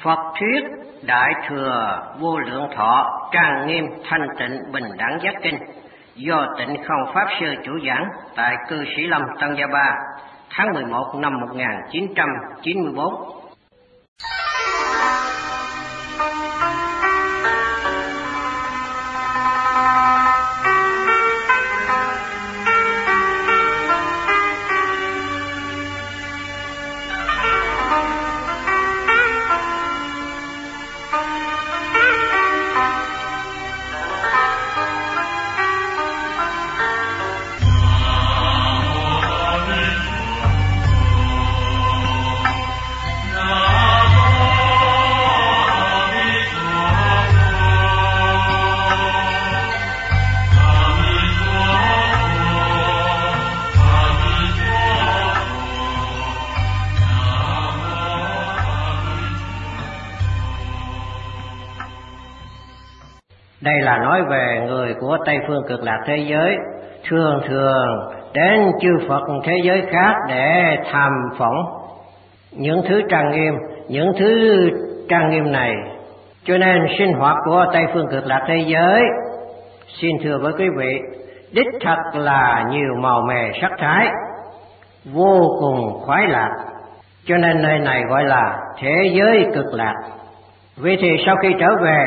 Phật thuyết Đại Thừa Vô Lượng Thọ Trang Nghiêm Thanh Tịnh Bình Đẳng Giác Kinh do Tịnh Không Pháp Sư chủ giảng tại Cư Sĩ Lâm Tân Gia Ba tháng 11 năm 1994. Đây là nói về người của Tây Phương Cực Lạc thế giới thường đến chư Phật thế giới khác để tham phỏng những thứ trang nghiêm này. Cho nên sinh hoạt của Tây Phương Cực Lạc thế giới, xin thưa với quý vị, đích thật là nhiều màu mè sắc thái, vô cùng khoái lạc. Cho nên nơi này gọi là thế giới cực lạc. Vì thì sau khi trở về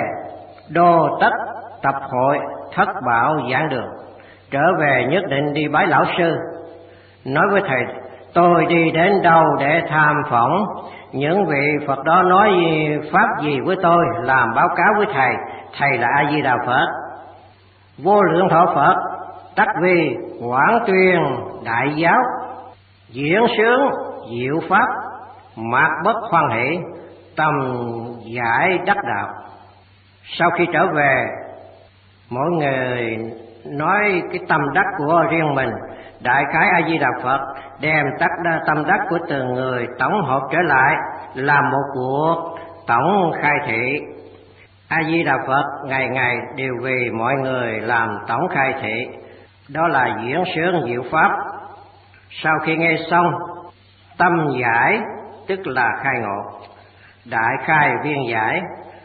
Đô Tất tập hội Thất Bảo giảng đường, trở về nhất định đi bái lão sư, nói với thầy tôi đi đến đâu để tham phỏng những vị Phật đó nói pháp gì với tôi, làm báo cáo với thầy. Thầy là A Di Đà Phật, Vô Lượng Thọ Phật, tắc vi quảng tuyên đại giáo, diễn sướng diệu pháp, mạt bất hoan hỷ, tầm giải đắc đạo. Sau khi trở về, mỗi người nói cái tâm đắc của riêng mình. Đại khái A Di Đà Phật đem tâm đắc của từng người tổng hợp trở lại làm một cuộc tổng khai thị. A Di Đà Phật ngày ngày đều vì mọi người làm tổng khai thị, đó là diễn sướng diệu pháp. Sau khi nghe xong, tâm giải tức là khai ngộ, đại khai viên giải,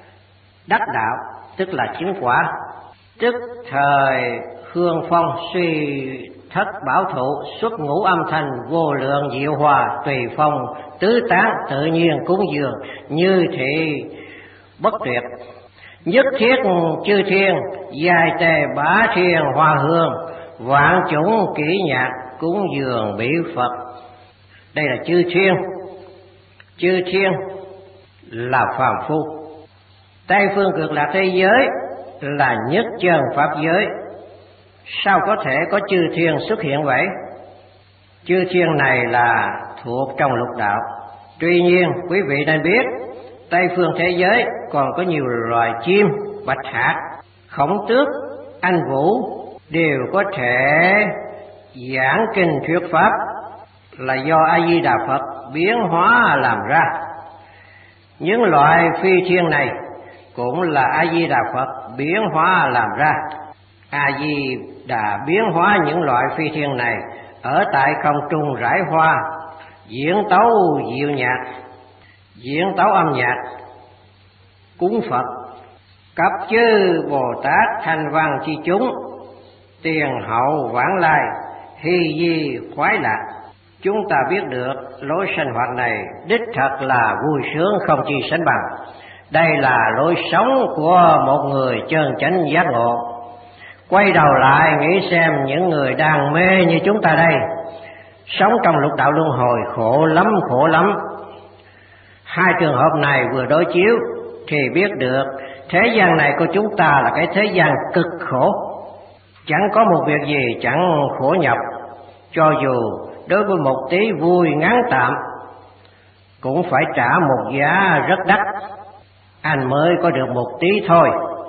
đắc đạo tức là chứng quả. Tức thời hương phong suy thất bảo thụ, xuất ngũ âm thanh vô lượng diệu hòa, tùy phong tứ tán tự nhiên cúng dường, như thị bất tuyệt. Nhất thiết chư thiên dài tề bá thiên hoa hương, vạn chủng kỹ nhạc cúng dường bỉ Phật. Đây là chư thiên. Chư thiên là phàm phu. Tây Phương Cực Lạc thế giới là nhất chân pháp giới. Sao có thể có chư thiên xuất hiện vậy? Chư thiên này là thuộc trong lục đạo. Tuy nhiên quý vị nên biết, Tây Phương thế giới còn có nhiều loài chim, bạch hạc, khổng tước, anh vũ đều có thể giảng kinh thuyết pháp, là do A Di Đà Phật biến hóa làm ra. Những loại phi thiên này cũng là A Di Đà Phật biến hóa làm ra. A Di Đà biến hóa những loại phi thiên này ở tại không trung rải hoa, diễn tấu diệu nhạc, diễn tấu âm nhạc, cúng Phật, cấp chư Bồ Tát thanh văn chi chúng, tiền hậu vãng lai, hy di khoái lạc. Chúng ta biết được lối sinh hoạt này đích thật là vui sướng không chi sánh bằng. Đây là lối sống của một người chân chánh giác ngộ. Quay đầu lại nghĩ xem những người đang mê như chúng ta đây, sống trong lục đạo luân hồi khổ lắm. Hai trường hợp này vừa đối chiếu thì biết được thế gian này của chúng ta là cái thế gian cực khổ. Chẳng có một việc gì chẳng khổ nhọc, cho dù đối với một tí vui ngắn tạm cũng phải trả một giá rất đắt, anh mới có được một tí thôi.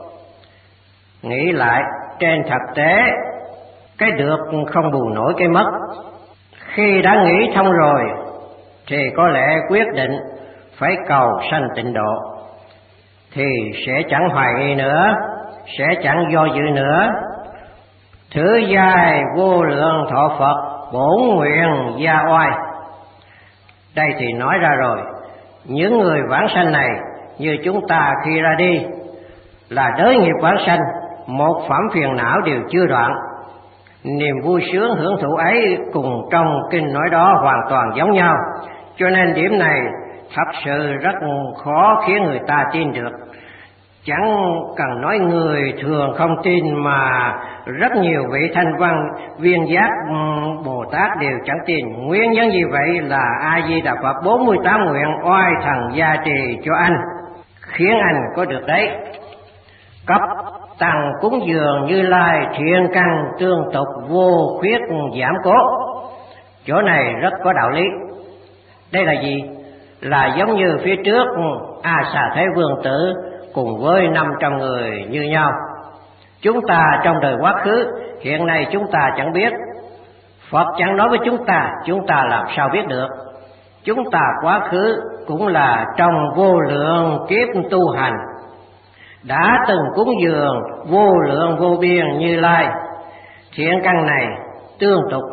Nghĩ lại, trên thực tế cái được không bù nổi cái mất. Khi đã nghĩ thông rồi thì có lẽ quyết định phải cầu sanh tịnh độ, thì sẽ chẳng hoài nghi nữa, sẽ chẳng do dự nữa. Thứ giai Vô Lượng Thọ Phật bổn nguyện gia oai. Đây thì nói ra rồi, những người vãng sanh này như chúng ta khi ra đi là đới nghiệp vãng sanh, một phẩm phiền não đều chưa đoạn. Niềm vui sướng hưởng thụ ấy cùng trong kinh nói đó hoàn toàn giống nhau, cho nên điểm này thật sự rất khó khiến người ta tin được. Chẳng cần nói người thường không tin mà rất nhiều vị thanh văn viên giác Bồ Tát đều chẳng tin. Nguyên nhân vì vậy là A Di Đà Phật 48 nguyện oai thần gia trì cho anh, khiến anh có được đấy. Cấp tăng cúng dường Như Lai thiện căn tương tục vô khuyết giảm cố. Chỗ này rất có đạo lý. Đây là gì? Là giống như phía trước A Xà Thế Vương Tử cùng với 500 người như nhau. Chúng ta trong đời quá khứ, hiện nay chúng ta chẳng biết. Phật chẳng nói với chúng ta làm sao biết được? Chúng ta quá khứ cũng là trong vô lượng kiếp tu hành, đã từng cúng dường vô lượng vô biên Như Lai. Thiện căn này tương tục,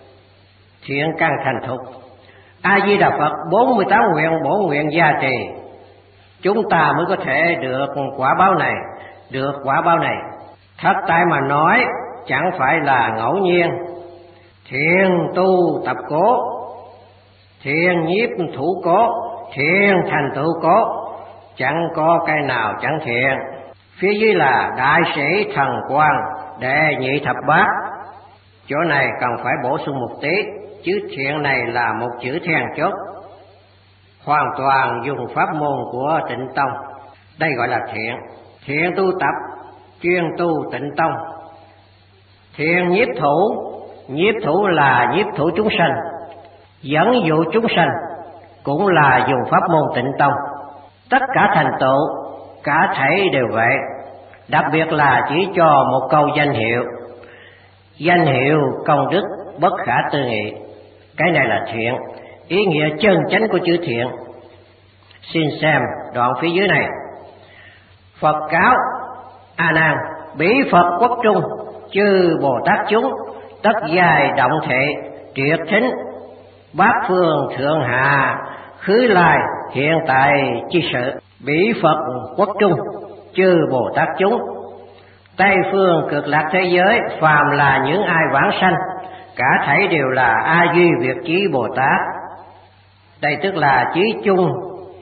thiện căn thành thục. A Di Đà Phật 48 nguyện bổ nguyện gia trì, chúng ta mới có thể được quả báo này, được quả báo này. Thật tại mà nói chẳng phải là ngẫu nhiên. Thiện tu tập cố, thiện nhiếp thủ cố, thiện thành tựu cố, chẳng có cái nào chẳng thiện. Phía dưới là đại sĩ thần quang đệ nhị thập bát. Chỗ này cần phải bổ sung một tí, chữ thiện này là một chữ then chốt, hoàn toàn dùng pháp môn của Tịnh Tông. Đây gọi là thiện. Thiện tu tập, chuyên tu Tịnh Tông. Thiện nhiếp thủ là nhiếp thủ chúng sanh, dẫn dụ chúng sanh, cũng là dùng pháp môn Tịnh Tông. Tất cả thành tựu, cả thảy đều vậy. Đặc biệt là chỉ cho một câu danh hiệu, danh hiệu công đức bất khả tư nghị. Cái này là thiện, ý nghĩa chân chánh của chữ thiện. Xin xem đoạn phía dưới này. Phật cáo: A Nan, bỉ Phật quốc trung, chư Bồ Tát chúng tất giai động thệ, triệt thính bát phương thượng hạ, khứ lai hiện tại chi sự. Bỉ Phật quốc trung, chư Bồ Tát chúng, Tây phương cực lạc thế giới, phàm là những ai vãng sanh, cả thảy đều là A Duy Việt Chí Bồ Tát. Đây tức là chí chung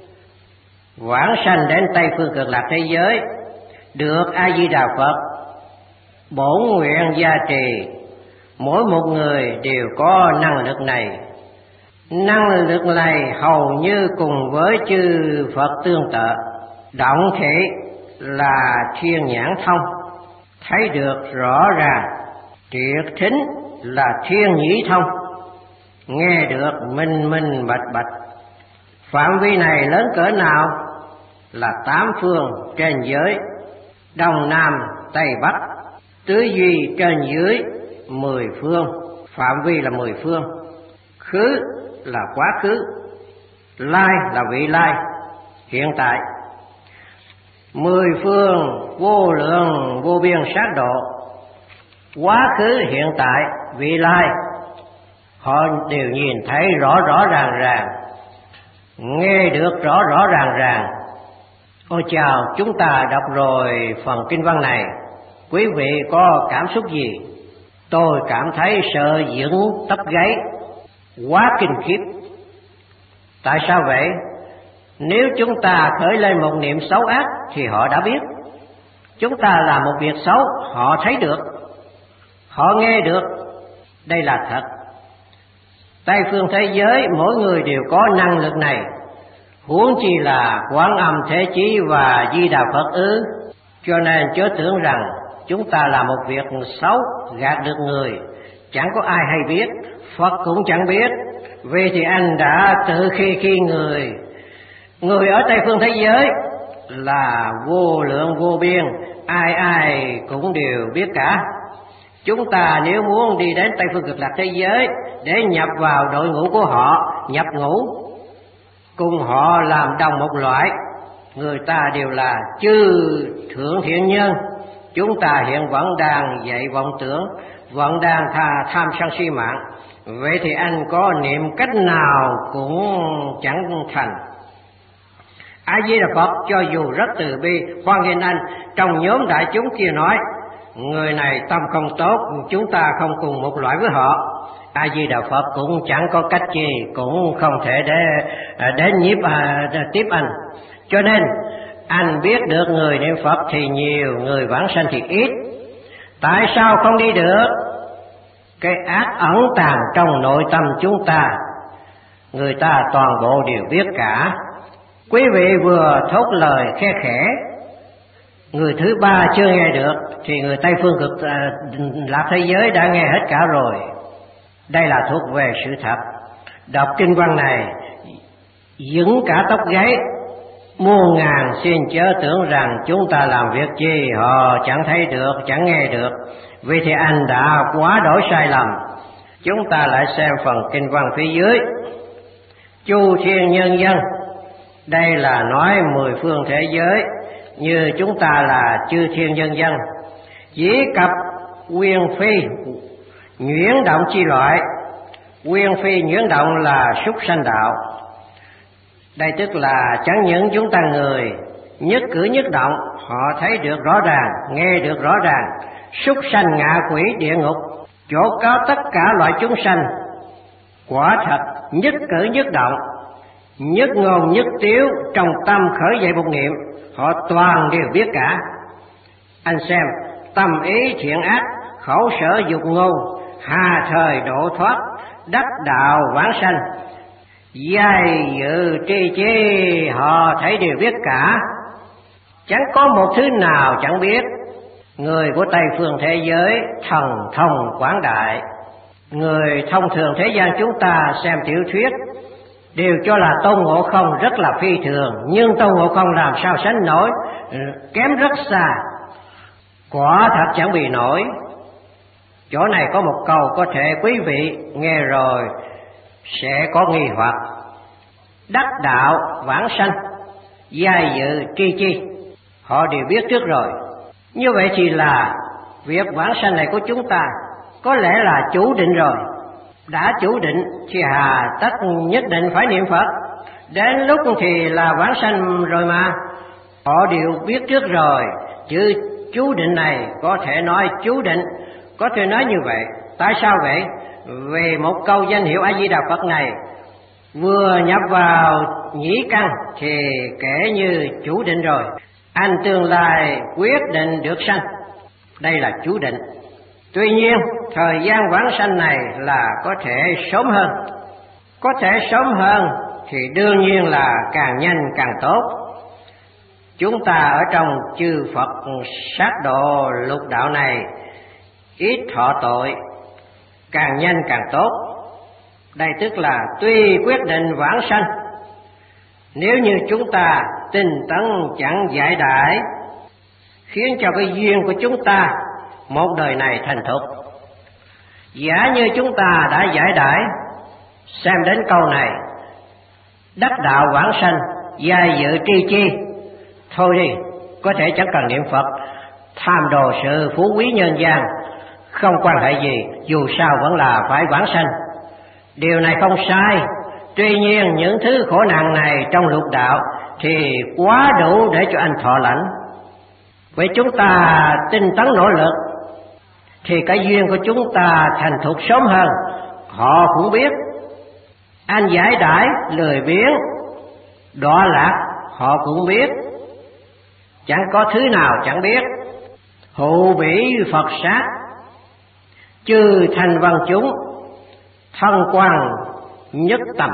vãng sanh đến Tây phương cực lạc thế giới, được A Di Đà Phật bổn nguyện gia trì. Mỗi một người đều có năng lực này. Năng lực này hầu như cùng với chư Phật tương tự. Động thể là thiên nhãn thông, thấy được rõ ràng. Triệt thính là thiên nhĩ thông, nghe được minh minh bạch bạch. Phạm vi này lớn cỡ nào? Là 8 phương trên giới, Đông Nam Tây Bắc, tứ duy trên dưới 10 phương. Phạm vi là 10 phương. Khứ là quá khứ, lai là vị lai, hiện tại. 10 phương vô lượng vô biên sát độ, quá khứ hiện tại vị lai, họ đều nhìn thấy rõ rõ ràng ràng, nghe được rõ rõ ràng ràng. Ôi chào, chúng ta đọc rồi phần kinh văn này, quý vị có cảm xúc gì? Tôi cảm thấy sợ dựng tóc gáy, quá kinh khiếp. Tại sao vậy? Nếu chúng ta khởi lên một niệm xấu ác thì họ đã biết. Chúng ta làm một việc xấu, họ thấy được, họ nghe được. Đây là thật. Tây phương thế giới mỗi người đều có năng lực này, huống chi là Quán Âm Thế Chí và Di Đà Phật ư? Cho nên chớ tưởng rằng chúng ta làm một việc xấu gạt được người, chẳng có ai hay biết, Phật cũng chẳng biết. Vì thì anh đã tự khi người ở Tây phương thế giới là vô lượng vô biên, ai ai cũng đều biết cả. Chúng ta nếu muốn đi đến Tây phương cực lạc thế giới để nhập vào đội ngũ của họ, nhập ngũ cùng họ làm đồng một loại, người ta đều là chư thượng thiện nhân. Chúng ta hiện vẫn đang dạy vọng tưởng, vẫn đang tham sân si mạng. Vậy thì anh có niệm cách nào cũng chẳng thành. A Di Đà Phật cho dù rất từ bi hoan nghênh anh. Trong nhóm đại chúng kia nói, người này tâm không tốt, chúng ta không cùng một loại với họ. A Di Đà Phật cũng chẳng có cách gì, cũng không thể để tiếp anh. Cho nên anh biết được người niệm Phật thì nhiều, người vãng sanh thì ít. Tại sao không đi được? Cái ác ẩn tàng trong nội tâm chúng ta, người ta toàn bộ đều biết cả. Quý vị vừa thốt lời khe khẽ, người thứ ba chưa nghe được thì người Tây phương cực lạc thế giới đã nghe hết cả rồi. Đây là thuộc về sự thật. Đọc kinh văn này dựng cả tóc gáy. Muôn ngàn xin chớ tưởng rằng chúng ta làm việc gì họ chẳng thấy được, chẳng nghe được. Vì thì anh đã quá đổi sai lầm. Chúng ta lại xem phần kinh văn phía dưới. Chu thiên nhân dân, đây là nói 10 phương thế giới, như chúng ta là chư thiên nhân dân. Chỉ cập quyền phi nhuyễn động chi loại. Quyền phi nhuyễn động là súc sanh đạo. Đây tức là chẳng những chúng ta người, nhất cử nhất động họ thấy được rõ ràng, nghe được rõ ràng. Súc sanh ngạ quỷ địa ngục, chỗ có tất cả loại chúng sanh, quả thật nhất cử nhất động, nhất ngôn nhất tiếu, trong tâm khởi dậy một niệm, họ toàn đều biết cả. Anh xem, tâm ý thiện ác, khẩu sở dục ngôn, hà thời độ thoát, đắc đạo vãng sanh, giai dự tri chi, họ thấy đều biết cả. Chẳng có một thứ nào chẳng biết. Người của Tây phương thế giới thần thông quảng đại. Người thông thường thế gian chúng ta xem tiểu thuyết đều cho là Tôn Ngộ Không rất là phi thường, nhưng Tôn Ngộ Không làm sao sánh nổi, kém rất xa, quả thật chẳng bị nổi. Chỗ này có một câu có thể quý vị nghe rồi sẽ có nghi hoặc. Đắc đạo vãng sanh, giai dự tri chi, họ đều biết trước rồi. Như vậy thì là việc vãng sanh này của chúng ta có lẽ là chủ định rồi. Đã chủ định thì hà tất nhất định phải niệm Phật. Đến lúc thì là vãng sanh rồi mà. Họ đều biết trước rồi. Chứ chú định này có thể nói chú định, có thể nói như vậy. Tại sao vậy? Về một câu danh hiệu A Di Đà Phật này vừa nhập vào nhĩ căn thì kể như chủ định rồi. Anh tương lai quyết định được sanh, đây là chủ định. Tuy nhiên thời gian vãng sanh này là có thể sớm hơn. Có thể sớm hơn thì đương nhiên là càng nhanh càng tốt. Chúng ta ở trong chư Phật sát độ lục đạo này ít thọ tội, càng nhanh càng tốt. Đây tức là tuy quyết định vãng sanh, nếu như chúng ta tinh tấn chẳng giải đãi, khiến cho cái duyên của chúng ta một đời này thành thục. Giả như chúng ta đã giải đãi, xem đến câu này, đắc đạo vãng sanh, giai dự tri chi, thôi đi, có thể chẳng cần niệm Phật, tham đồ sự phú quý nhân gian, không quan hệ gì, dù sao vẫn là phải vãng sanh. Điều này không sai. Tuy nhiên những thứ khổ nạn này trong lục đạo thì quá đủ để cho anh thọ lãnh. Vậy chúng ta tinh tấn nỗ lực thì cái duyên của chúng ta thành thục sớm hơn. Họ cũng biết. Anh giải đãi lười biếng đọa lạc, họ cũng biết. Chẳng có thứ nào chẳng biết. Hụ bỉ Phật sát, chư thành văn chúng, thân quang nhất tầm,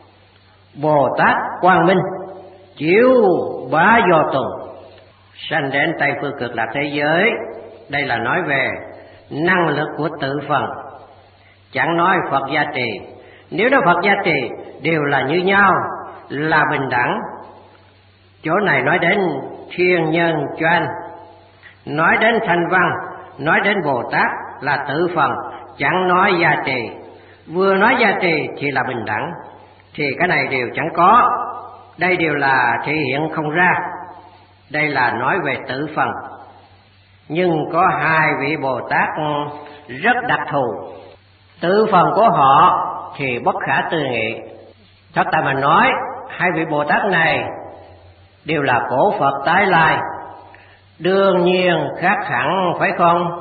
Bồ Tát quang minh, chiếu bá do tùng, sanh đến Tây phương cực lạc thế giới. Đây là nói về năng lực của tự phần, chẳng nói Phật gia trì. Nếu nói Phật gia trì đều là như nhau, là bình đẳng. Chỗ này nói đến thiên nhân cho anh, nói đến thành văn, nói đến Bồ Tát là tự phần, chẳng nói gia trì. Vừa nói gia trì thì là bình đẳng, thì cái này đều chẳng có. Đây đều là thể hiện không ra. Đây là nói về tự phần. Nhưng có hai vị Bồ Tát rất đặc thù. Tự phần của họ thì bất khả tư nghị. Thật tại mà nói, hai vị Bồ Tát này đều là cổ Phật tái lai, đương nhiên khác hẳn phải không?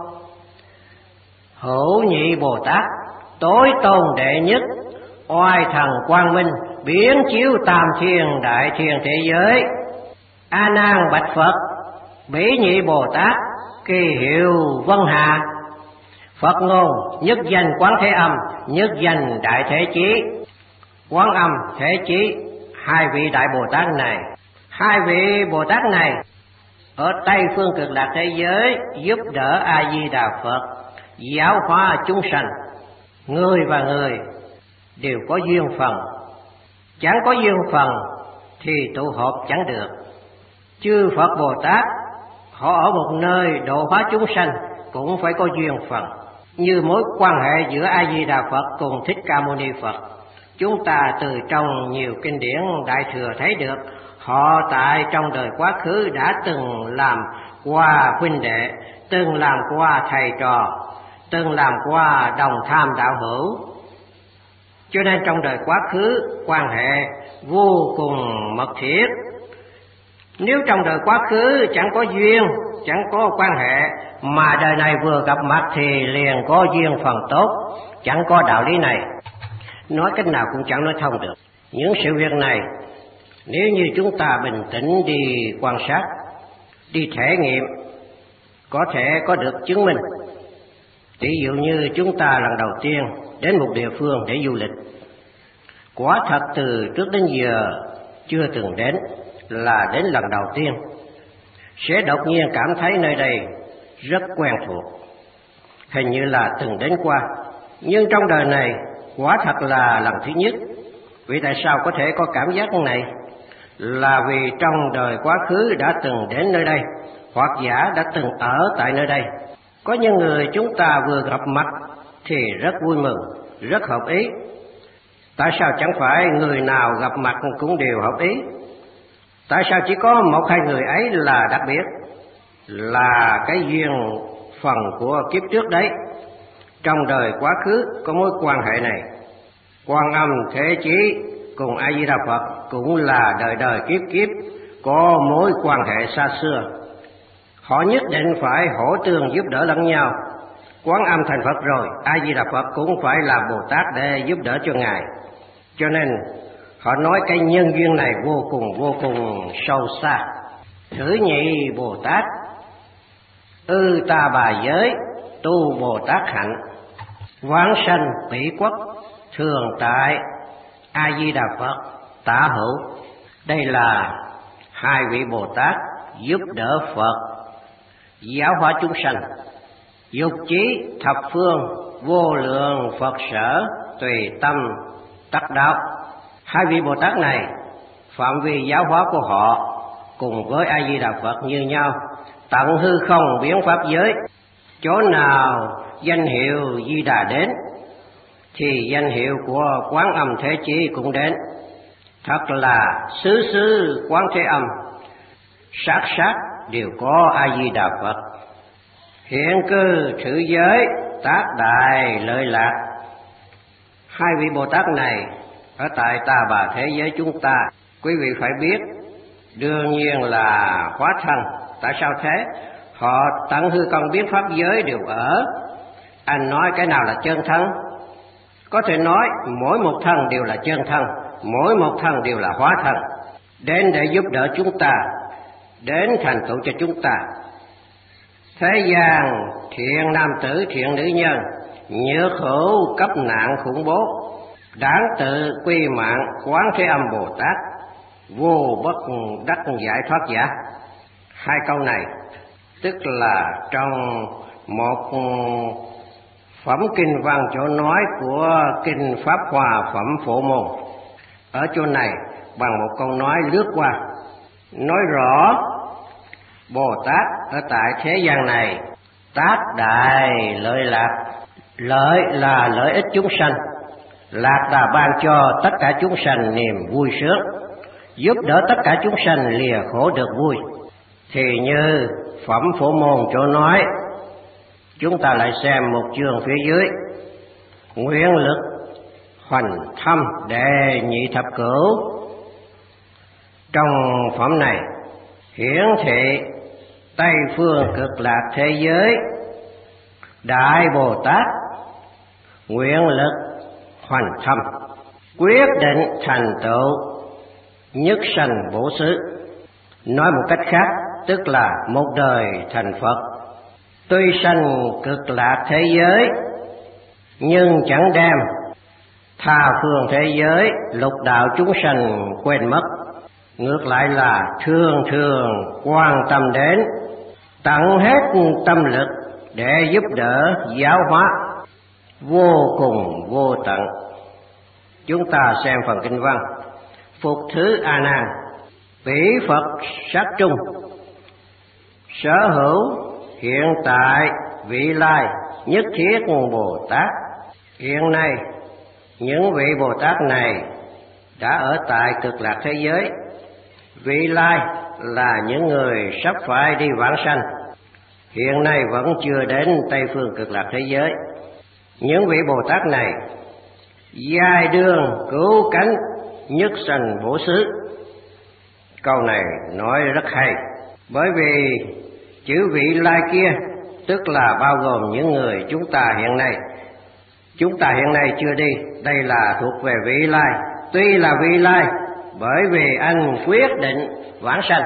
Hữu nhị Bồ Tát, tối tôn đệ nhất, oai thần quang minh, biến chiếu tam thiên đại thiên thế giới. A Nan bạch Phật, bỉ nhị Bồ Tát, kỳ hiệu Vân Hà. Phật ngôn nhất danh Quán Thế Âm, nhất danh Đại Thế Chí. Quán Âm, Thế Chí, hai vị đại Bồ Tát này, hai vị Bồ Tát này ở Tây phương Cực Lạc thế giới giúp đỡ A Di Đà Phật giáo hóa chúng sanh. Người và người đều có duyên phần, chẳng có duyên phần thì tụ họp chẳng được. Chư Phật Bồ Tát họ ở một nơi độ hóa chúng sanh cũng phải có duyên phần. Như mối quan hệ giữa A Di Đà Phật cùng Thích Ca Mâu Ni Phật, chúng ta từ trong nhiều kinh điển Đại Thừa thấy được họ tại trong đời quá khứ đã từng làm qua huynh đệ, từng làm qua thầy trò, từng làm qua đồng tham đạo hữu. Cho nên trong đời quá khứ quan hệ vô cùng mật thiết. Nếu trong đời quá khứ chẳng có duyên, chẳng có quan hệ, mà đời này vừa gặp mặt thì liền có duyên phần tốt, chẳng có đạo lý này, nói cách nào cũng chẳng nói thông được. Những sự việc này nếu như chúng ta bình tĩnh đi quan sát, đi thể nghiệm, có thể có được chứng minh. Ví dụ như chúng ta lần đầu tiên đến một địa phương để du lịch, quả thật từ trước đến giờ chưa từng đến, là đến lần đầu tiên, sẽ đột nhiên cảm thấy nơi đây rất quen thuộc, hình như là từng đến qua. Nhưng trong đời này quả thật là lần thứ nhất. Vì tại sao có thể có cảm giác này? Là vì trong đời quá khứ đã từng đến nơi đây, hoặc giả đã từng ở tại nơi đây. Có những người chúng ta vừa gặp mặt thì rất vui mừng, rất hợp ý. Tại sao chẳng phải người nào gặp mặt cũng đều hợp ý? Tại sao chỉ có một hai người ấy là đặc biệt? Là cái duyên phần của kiếp trước đấy. Trong đời quá khứ có mối quan hệ này. Quan Âm Thế Chí cùng A Di Đà Phật cũng là đời đời kiếp kiếp có mối quan hệ xa xưa. Họ nhất định phải hỗ tương giúp đỡ lẫn nhau. Quán Âm thành Phật rồi, A Di Đà Phật cũng phải là Bồ Tát để giúp đỡ cho Ngài. Cho nên họ nói cái nhân duyên này vô cùng sâu xa. Thứ nhị Bồ Tát, ta bà giới tu Bồ Tát hạnh, vãng sanh tỷ quốc thường tại A Di Đà Phật tả hữu. Đây là hai vị Bồ Tát giúp đỡ Phật giáo hóa chúng sanh. Dục chí thập phương vô lượng Phật sở tùy tâm tác đạo. Hai vị Bồ Tát này phạm vi giáo hóa của họ cùng với A Di Đà Phật như nhau, tận hư không biến pháp giới. Chỗ nào danh hiệu Di Đà đến thì danh hiệu của Quán Âm Thế Chí cũng đến. Thật là xứ xứ Quán Thế Âm, sát sát đều có A Di Đà Phật. Hiện cư thử giới tác đại lợi lạc. Hai vị Bồ Tát này ở tại ta bà thế giới chúng ta, quý vị phải biết, đương nhiên là hóa thân. Tại sao thế? Họ tận hư không biến pháp giới đều ở. Anh nói cái nào là chân thân? Có thể nói mỗi một thân đều là chân thân, mỗi một thân đều là hóa thân, đến để giúp đỡ chúng ta, đến thành tựu cho chúng ta. Thế gian thiện nam tử thiện nữ nhân, nhớ khổ cấp nạn khủng bố, đáng tự quy mạng Quán Thế Âm Bồ Tát, vô bất đắc giải thoát giả. Hai câu này tức là trong một phẩm kinh văn chỗ nói của kinh Pháp Hòa Phẩm Phổ Môn. Ở chỗ này bằng một câu nói lướt qua, nói rõ Bồ Tát ở tại thế gian này tác đại lợi lạc. Lợi là lợi ích chúng sanh, lạc là ban cho tất cả chúng sanh niềm vui sướng, giúp đỡ tất cả chúng sanh lìa khổ được vui. Thì như Phẩm Phổ Môn chỗ nói, chúng ta lại xem một chương phía dưới: nguyện lực hoành thâm đệ nhị thập cửu. Trong phẩm này hiển thị Tây phương cực lạc thế giới. Đại Bồ Tát nguyện lực hoành thâm, quyết định thành tựu nhất sanh bổ xứ. Nói một cách khác, tức là một đời thành Phật. Tuy sanh cực lạc thế giới, nhưng chẳng đem tha phương thế giới lục đạo chúng sanh quên mất. Ngược lại là thường thường quan tâm đến, tận hết tâm lực để giúp đỡ giáo hóa, vô cùng vô tận. Chúng ta xem phần kinh văn. Phục thứ A Nan, Bỉ Phật sát trung, sở hữu hiện tại vị lai nhất thiết Bồ Tát. Hiện nay những vị Bồ Tát này đã ở tại cực lạc thế giới. Vị lai là những người sắp phải đi vãng sanh, hiện nay vẫn chưa đến Tây phương cực lạc thế giới. Những vị Bồ Tát này giai đương cứu cánh nhất sanh bổ xứ. Câu này nói rất hay, bởi vì chữ vị lai kia tức là bao gồm những người chúng ta hiện nay. Chúng ta hiện nay chưa đi, đây là thuộc về vị lai. Tuy là vị lai, bởi vì anh quyết định vãng sanh.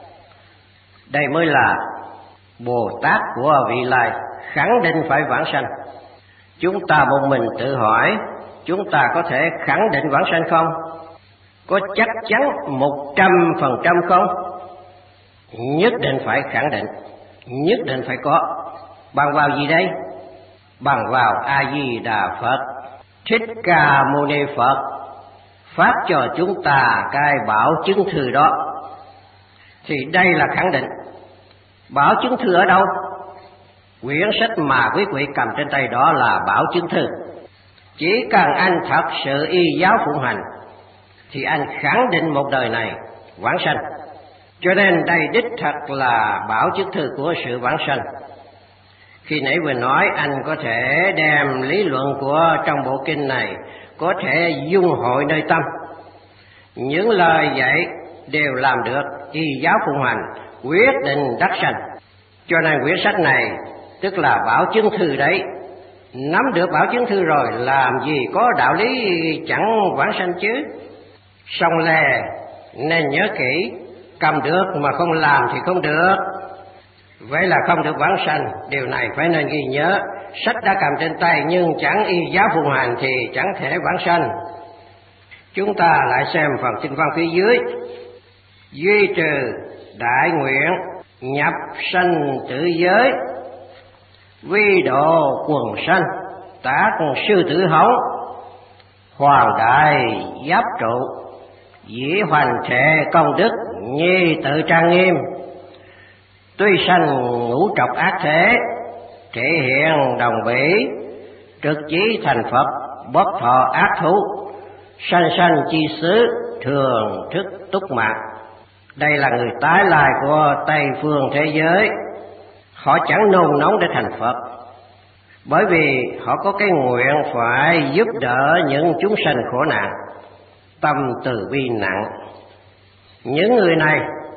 Đây mới là Bồ Tát của vị lai, khẳng định phải vãng sanh. Chúng ta một mình tự hỏi, chúng ta có thể khẳng định vãng sanh không? Có chắc chắn 100% không? Nhất định phải khẳng định, nhất định phải có. Bằng vào gì đây? Bằng vào A Di Đà Phật, Thích Ca Mâu Ni Phật phát cho chúng ta cái bảo chứng thư đó. Thì đây là khẳng định. Bảo chứng thư ở đâu? Quyển sách mà quý vị cầm trên tay đó là bảo chứng thư. Chỉ cần anh thật sự y giáo phụng hành thì anh khẳng định một đời này vãng sanh. Cho nên đây đích thật là bảo chứng thư của sự vãng sanh. Khi nãy vừa nói anh có thể đem lý luận của trong bộ kinh này có thể dung hội nơi tâm. Những lời dạy đều làm được y giáo phụng hành, quyết định đắc sanh. Cho nên quyển sách này tức là bảo chứng thư đấy. Nắm được bảo chứng thư rồi làm gì có đạo lý chẳng vãng sanh chứ. Song lè nên nhớ kỹ, cầm được mà không làm thì không được. Vậy là không được vãng sanh, điều này phải nên ghi nhớ. Sách đã cầm trên tay nhưng chẳng y giáo phụng hành thì chẳng thể vãng sanh. Chúng ta lại xem phần kinh văn phía dưới. Duy trừ đại nguyện, nhập sanh tử giới, vi độ quần sanh, tác sư tử hống, hoàng đại giáp trụ, dĩ hoành thệ công đức, nhi tự trang nghiêm. Tuy sanh ngũ trọc ác thế, thể hiện đồng bỉ, trực chí thành Phật, bất thọ ác thú, sanh sanh chi xứ, thường thức túc mạng. Đây là người tái lai của Tây phương thế giới. Họ chẳng nôn nóng để thành Phật, bởi vì họ có cái nguyện phải giúp đỡ những chúng sanh khổ nạn, tâm từ bi nặng. Những người này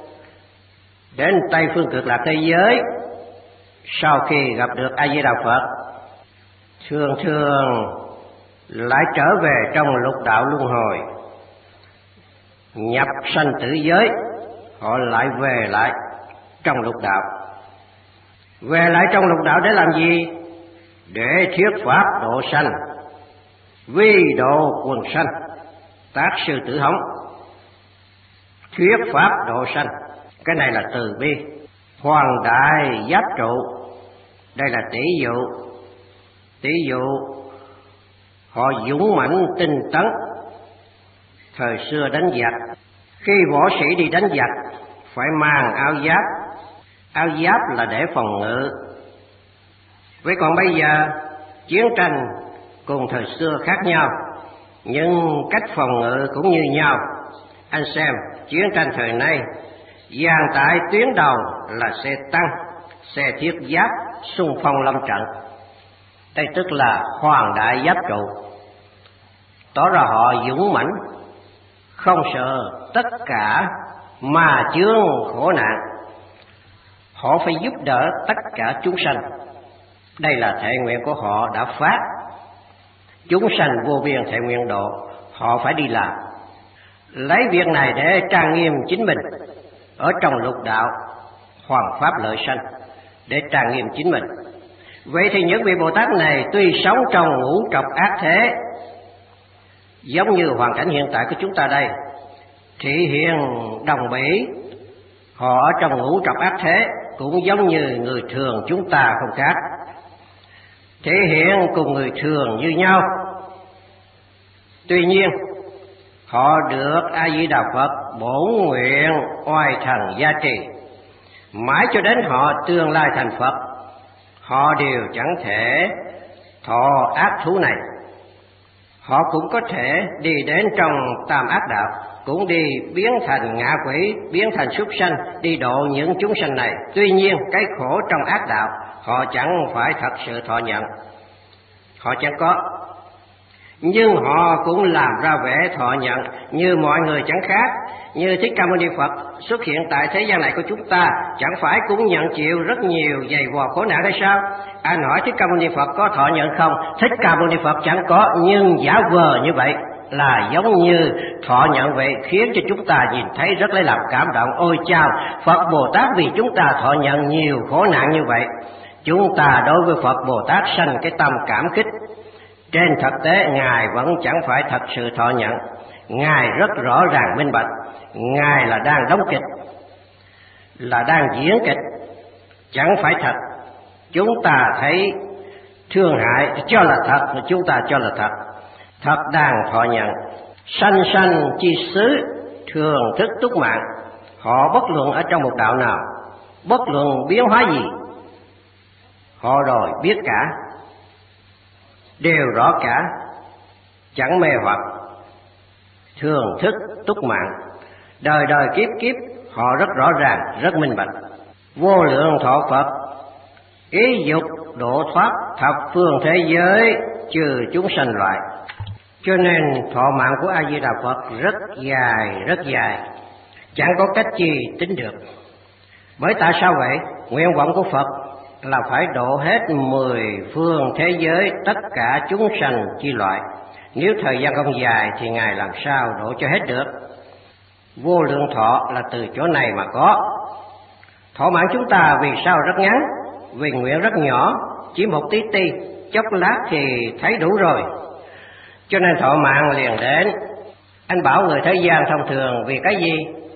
đến Tây phương cực lạc thế giới sau khi gặp được A Di Đà Phật, thường thường lại trở về trong lục đạo luân hồi, nhập sanh tử giới. Họ lại về lại trong lục đạo. Về lại trong lục đạo để làm gì? Để thuyết pháp độ sanh, vi độ quần sanh, tác sư tử hống. Thuyết pháp độ sanh, cái này là từ bi. Hoàng đại giáp trụ, đây là tỷ dụ. Tỷ dụ họ dũng mãnh tinh tấn. Thời xưa đánh giặc, khi võ sĩ đi đánh giặc phải mang áo giáp. Áo giáp là để phòng ngự. Vậy còn bây giờ chiến tranh cùng thời xưa khác nhau, nhưng cách phòng ngự cũng như nhau. Anh xem chiến tranh thời nay, dàn tại tuyến đầu là xe tăng, xe thiết giáp xung phong lâm trận. Đây tức là hoàng đại giáp trụ, tỏ ra họ dũng mãnh, không sợ tất cả mà chướng khổ nạn. Họ phải giúp đỡ tất cả chúng sanh. Đây là thệ nguyện của họ đã phát. Chúng sanh vô biên thệ nguyện độ, họ phải đi làm. Lấy việc này để trang nghiêm chính mình ở trong lục đạo hoàn pháp lợi sanh, để trang nghiêm chính mình. Vậy thì những vị Bồ Tát này tuy sống trong ngũ trọc ác thế, giống như hoàn cảnh hiện tại của chúng ta đây, thị hiện đồng bỉ, họ ở trong ngũ trọc ác thế cũng giống như người thường chúng ta không khác, thể hiện cùng người thường như nhau. Tuy nhiên họ được A Di Đà Phật bổn nguyện oai thần gia trì, mãi cho đến họ tương lai thành Phật, họ đều chẳng thể thọ ác thú này. Họ cũng có thể đi đến trong tam ác đạo, cũng đi biến thành ngạ quỷ, biến thành súc sanh, đi độ những chúng sanh này. Tuy nhiên cái khổ trong ác đạo họ chẳng phải thật sự thọ nhận, họ chẳng có. Nhưng họ cũng làm ra vẻ thọ nhận như mọi người chẳng khác. Như Thích Ca Mâu Ni Phật xuất hiện tại thế gian này của chúng ta, chẳng phải cũng nhận chịu rất nhiều dày vò khổ nạn hay sao? Anh hỏi Thích Ca Mâu Ni Phật có thọ nhận không? Thích Ca Mâu Ni Phật chẳng có, nhưng giả vờ như vậy là giống như thọ nhận vậy, khiến cho chúng ta nhìn thấy rất lấy làm cảm động. Ôi chao, Phật Bồ Tát vì chúng ta thọ nhận nhiều khổ nạn như vậy, chúng ta đối với Phật Bồ Tát sanh cái tâm cảm kích. Trên thực tế Ngài vẫn chẳng phải thật sự thọ nhận, Ngài rất rõ ràng minh bạch, Ngài là đang đóng kịch, là đang diễn kịch, chẳng phải thật. Chúng ta thấy thương hại cho là thật, mà chúng ta cho là thật. Thật đang thọ nhận. Sanh sanh chi xứ, thường thức túc mạng. Họ bất luận ở trong một đạo nào, bất luận biến hóa gì, họ rồi biết cả, đều rõ cả, chẳng mê hoặc. Thường thức túc mạng, đời đời kiếp kiếp họ rất rõ ràng, rất minh bạch. Vô lượng thọ Phật, ý dục độ thoát thập phương thế giới, trừ chúng sanh loại. Cho nên thọ mạng của A Di Đà Phật rất dài, chẳng có cách chi tính được. Bởi tại sao vậy? Nguyện vọng của Phật là phải độ hết 10 phương thế giới tất cả chúng sanh chi loại. Nếu thời gian không dài thì Ngài làm sao độ cho hết được? Vô lượng thọ là từ chỗ này mà có. Thọ mạng chúng ta vì sao rất ngắn? Vì nguyện rất nhỏ, chỉ một tí ti, chốc lát thì thấy đủ rồi. Cho nên thọ mạng liền đến. Anh bảo người thế gian thông thường vì cái gì?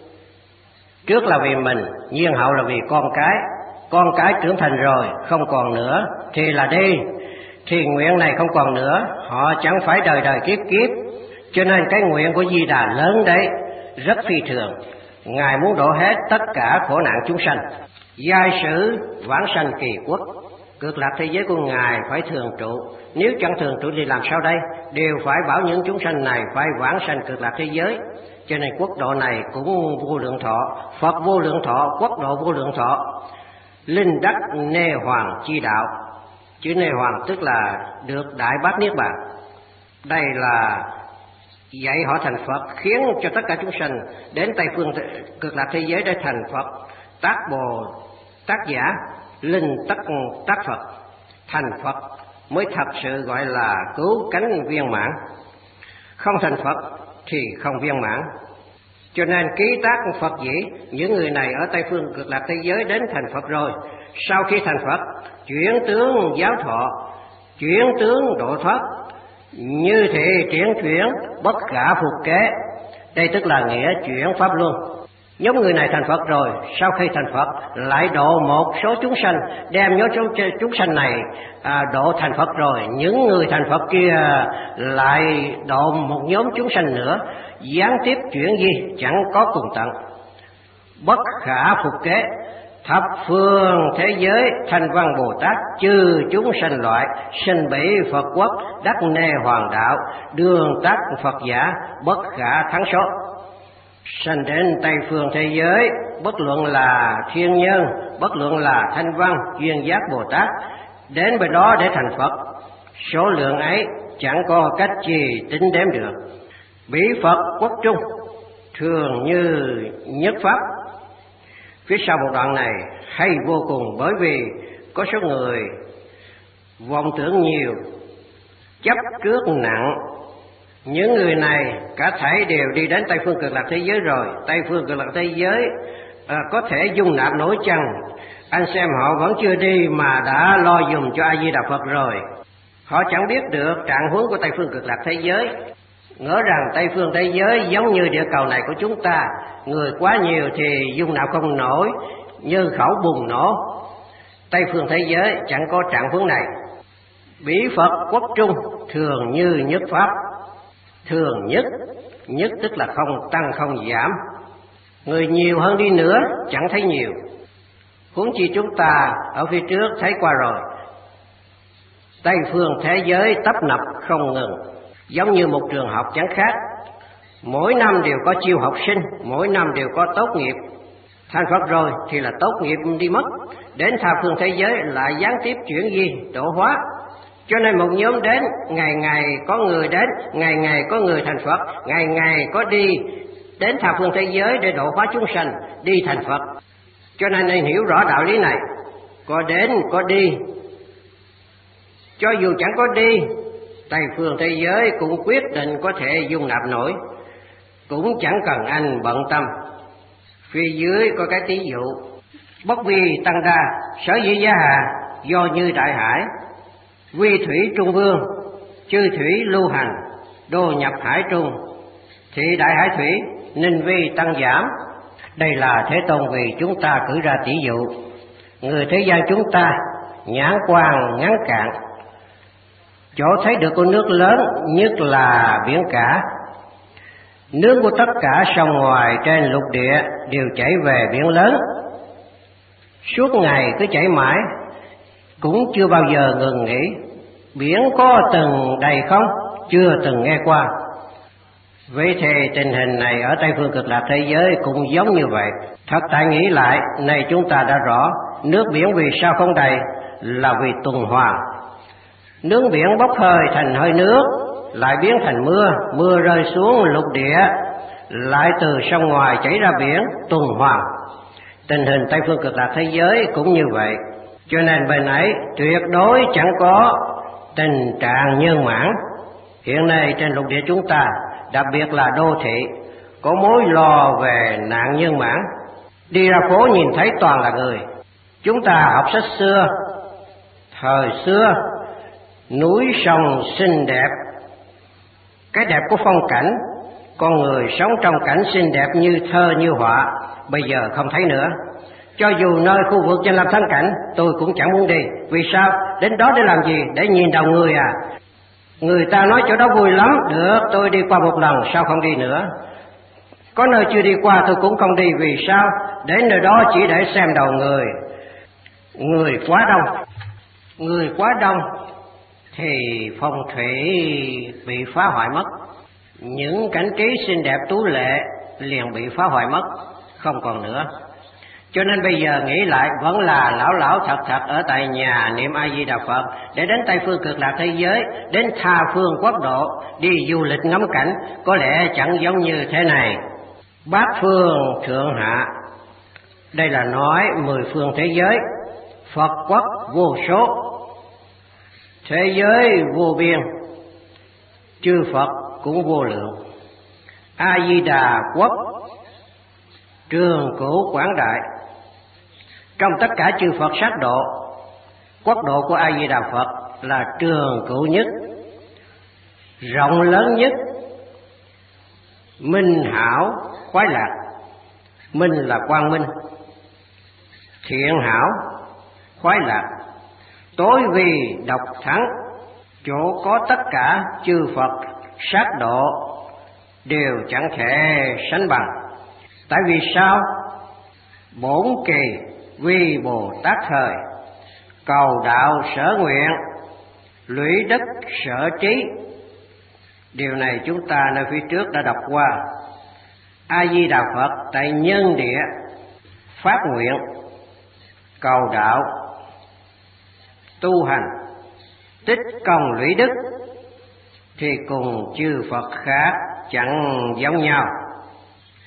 Trước là vì mình, nhiên hậu là vì con cái trưởng thành rồi, không còn nữa thì là đi. Thì nguyện này không còn nữa, họ chẳng phải đời đời kiếp kiếp. Cho nên cái nguyện của Di Đà lớn đấy, rất phi thường. Ngài muốn độ hết tất cả khổ nạn chúng sanh, giai sử vãng sanh kỳ quốc. Cực lạc thế giới của Ngài phải thường trụ. Nếu chẳng thường trụ thì làm sao đây? Đều phải bảo những chúng sanh này phải vãng sanh cực lạc thế giới. Cho nên quốc độ này cũng vô lượng thọ, Phật vô lượng thọ, quốc độ vô lượng thọ. Linh đắc nê hoàng chi đạo. Chữ nê hoàng tức là được đại bát niết bàn. Đây là dạy họ thành Phật, khiến cho tất cả chúng sanh đến Tây phương cực lạc thế giới để thành Phật. Tác Bồ Tát giả, linh tác Phật, thành Phật mới thật sự gọi là cứu cánh viên mãn. Không thành Phật thì không viên mãn. Cho nên ký tác Phật dĩ, những người này ở Tây phương cực lạc thế giới đến thành Phật rồi, sau khi thành Phật, chuyển tướng giáo thọ, chuyển tướng độ thoát, như thị chuyển bất khả phục kế. Đây tức là nghĩa chuyển pháp luân. Nhóm người này thành Phật rồi, sau khi thành Phật lại độ một số chúng sanh, đem nhóm chúng sanh này độ thành Phật rồi, những người thành Phật kia lại độ một nhóm chúng sanh nữa, gián tiếp chuyển gì chẳng có cùng tận, bất khả phục kế. Thập phương thế giới thanh văn Bồ Tát chư chúng sanh loại, sinh bỉ Phật quốc, đắc nê hoàng đạo, đường tác Phật giả, bất khả thắng số. Sanh đến Tây phương thế giới, bất luận là thiên nhân, bất luận là thanh văn, duyên giác Bồ Tát, đến bên đó để thành Phật, số lượng ấy chẳng có cách gì tính đếm được. Bỉ Phật quốc trung, thường như nhất pháp. Phía sau một đoạn này hay vô cùng, bởi vì có số người vọng tưởng nhiều, chấp trước nặng. Những người này cả thảy đều đi đến Tây phương cực lạc thế giới rồi. Tây phương cực lạc thế giới có thể dung nạp nổi chăng? Anh xem họ vẫn chưa đi mà đã lo dùng cho A Di Đà Phật rồi. Họ chẳng biết được trạng huống của Tây phương cực lạc thế giới, ngỡ rằng Tây phương thế giới giống như địa cầu này của chúng ta, người quá nhiều thì dung nạp không nổi, như khẩu bùng nổ. Tây phương thế giới chẳng có trạng huống này. Bỉ Phật quốc trung thường như nhất pháp. Thường nhất, nhất tức là không tăng không giảm. Người nhiều hơn đi nữa chẳng thấy nhiều, huống chi chúng ta ở phía trước thấy qua rồi. Tây phương thế giới tấp nập không ngừng, giống như một trường học chẳng khác. Mỗi năm đều có chiêu học sinh, mỗi năm đều có tốt nghiệp. Thành Phật rồi thì là tốt nghiệp đi mất, đến tha phương thế giới lại gián tiếp chuyển di độ hóa. Cho nên một nhóm đến, ngày ngày có người đến, ngày ngày có người thành Phật, ngày ngày có đi đến tha phương thế giới để độ hóa chúng sanh, đi thành Phật. Cho nên nên hiểu rõ đạo lý này, có đến có đi. Cho dù chẳng có đi, Tây phương thế giới cũng quyết định có thể dung nạp nổi, cũng chẳng cần anh bận tâm. Phía dưới có cái ví dụ: bất vi tăng đa, sở dĩ gia hà, do như đại hải. Vi thủy trung vương, chư thủy lưu hành, đô nhập hải trung. Thị đại hải thủy, ninh vi tăng giảm. Đây là Thế Tôn vì chúng ta cử ra tỷ dụ. Người thế gian chúng ta nhãn quan ngắn cạn, chỗ thấy được con nước lớn nhất là biển cả. Nước của tất cả sông ngoài trên lục địa đều chảy về biển lớn, suốt ngày cứ chảy mãi, cũng chưa bao giờ ngừng nghỉ. Biển có từng đầy không? Chưa từng nghe qua. Vậy thì tình hình này ở Tây phương cực lạc thế giới cũng giống như vậy. Thật tại nghĩ lại, này chúng ta đã rõ, nước biển vì sao không đầy là vì tuần hoàn. Nước biển bốc hơi thành hơi nước, lại biến thành mưa, mưa rơi xuống lục địa, lại từ sông ngoài chảy ra biển, tuần hoàn. Tình hình Tây phương cực lạc thế giới cũng như vậy. Cho nên bên ấy tuyệt đối chẳng có tình trạng nhân mãn. Hiện nay trên lục địa chúng ta, đặc biệt là đô thị, có mối lo về nạn nhân mãn. Đi ra phố nhìn thấy toàn là người. Chúng ta học sách xưa, thời xưa núi sông xinh đẹp, cái đẹp của phong cảnh, con người sống trong cảnh xinh đẹp như thơ như họa, bây giờ không thấy nữa. Cho dù nơi khu vực danh lam thắng cảnh, tôi cũng chẳng muốn đi. Vì sao? Đến đó để làm gì? Để nhìn đầu người à? Người ta nói chỗ đó vui lắm, được, tôi đi qua một lần, sao không đi nữa? Có nơi chưa đi qua tôi cũng không đi, vì sao? Đến nơi đó chỉ để xem đầu người. Người quá đông, người quá đông thì phong thủy bị phá hoại mất. Những cảnh trí xinh đẹp tú lệ liền bị phá hoại mất, không còn nữa. Cho nên bây giờ nghĩ lại vẫn là lão lão thật thật ở tại nhà niệm A Di Đà Phật, để đến Tây phương cực lạc thế giới, đến tha phương quốc độ đi du lịch ngắm cảnh, có lẽ chẳng giống như thế này. Bát phương thượng hạ, đây là nói 10 phương thế giới. Phật quốc vô số, thế giới vô biên, chư Phật cũng vô lượng. A Di Đà quốc trường cửu quảng đại, trong tất cả chư Phật sát độ, quốc độ của A Di Đà Phật là trường cửu nhất, rộng lớn nhất, minh hảo khoái lạc. Minh là quang minh, thiện hảo, khoái lạc, tối vì độc thắng, chỗ có tất cả chư Phật sát độ đều chẳng thể sánh bằng. Tại vì sao? Bổn kỳ vi Bồ Tát thời, cầu đạo sở nguyện, lũy đức sở trí. Điều này chúng ta nơi phía trước đã đọc qua. A Di Đà Phật tại nhân địa phát nguyện, cầu đạo, tu hành, tích công lũy đức, thì cùng chư Phật khác chẳng giống nhau.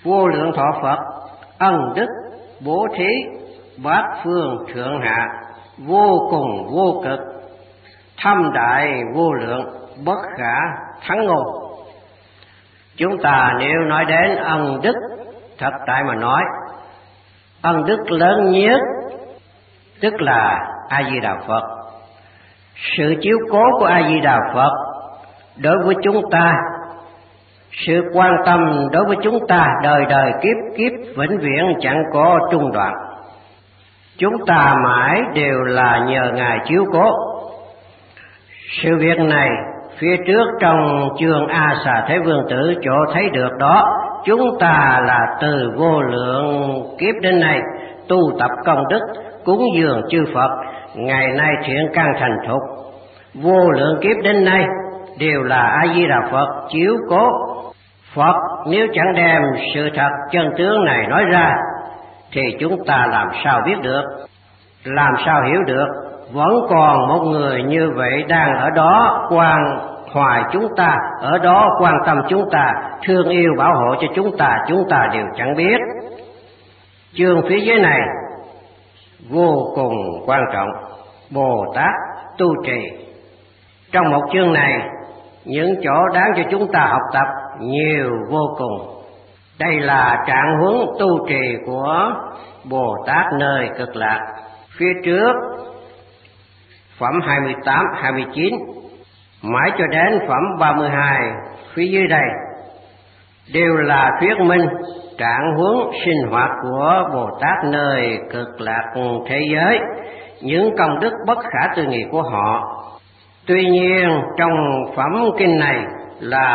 Vô lượng thọ Phật ân đức bố thí bát phương thượng hạ, vô cùng vô cực, thâm đại vô lượng, bất khả thắng ngôn. Chúng ta nếu nói đến ân đức, thật tại mà nói, ân đức lớn nhất tức là A Di Đà Phật. Sự chiếu cố của A Di Đà Phật đối với chúng ta, sự quan tâm đối với chúng ta đời đời kiếp kiếp vĩnh viễn chẳng có trung đoạn. Chúng ta mãi đều là nhờ Ngài chiếu cố. Sự việc này phía trước trong chương A Xà Thế Vương Tử chỗ thấy được đó. Chúng ta là từ vô lượng kiếp đến nay tu tập công đức, cúng dường chư Phật, ngày nay thiện căn thành thục. Vô lượng kiếp đến nay đều là A Di Đà Phật chiếu cố. Phật nếu chẳng đem sự thật chân tướng này nói ra thì chúng ta làm sao biết được, làm sao hiểu được. Vẫn còn một người như vậy đang ở đó quan hoài chúng ta, ở đó quan tâm chúng ta, thương yêu bảo hộ cho chúng ta đều chẳng biết. Chương phía dưới này vô cùng quan trọng. Bồ Tát tu trì. Trong một chương này, những chỗ đáng cho chúng ta học tập nhiều vô cùng. Đây là trạng huống tu trì của Bồ Tát nơi Cực Lạc. Phía trước phẩm 28, 29 mãi cho đến phẩm 32 phía dưới đây đều là thuyết minh trạng huống sinh hoạt của Bồ Tát nơi Cực Lạc thế giới, những công đức bất khả tư nghị của họ. Tuy nhiên trong phẩm kinh này là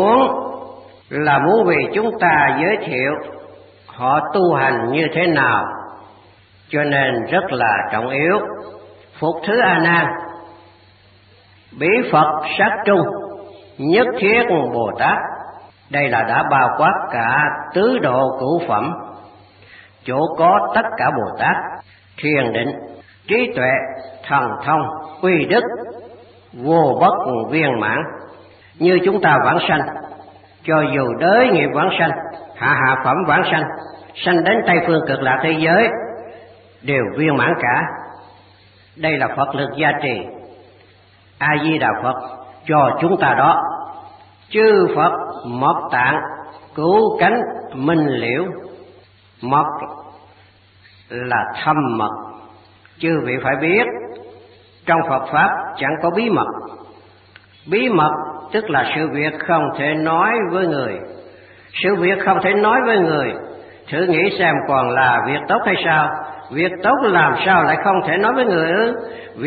muốn vì chúng ta giới thiệu họ tu hành như thế nào, cho nên rất là trọng yếu. Phục thứ A Nan, bỉ Phật sát trung, nhất thiết Bồ Tát. Đây là đã bao quát cả tứ độ cửu phẩm, chỗ có tất cả Bồ Tát: thiền định, trí tuệ, thần thông, uy đức, vô bất viên mãn. Như chúng ta vãng sanh, cho dù đới nghiệp vãng sanh, hạ phẩm vãng sanh, sanh đến Tây phương Cực Lạc thế giới đều viên mãn cả. Đây là Phật lực gia trì A Di Đà Phật cho chúng ta đó. Chư Phật mật tạng cứu cánh minh liễu. Mật là thâm mật, chư vị phải biết trong Phật Pháp chẳng có bí mật. Bí mật tức là sự việc không thể nói với người. Sự việc không thể nói với người, thử nghĩ xem còn là việc tốt hay sao? Việc tốt làm sao lại không thể nói với người ư?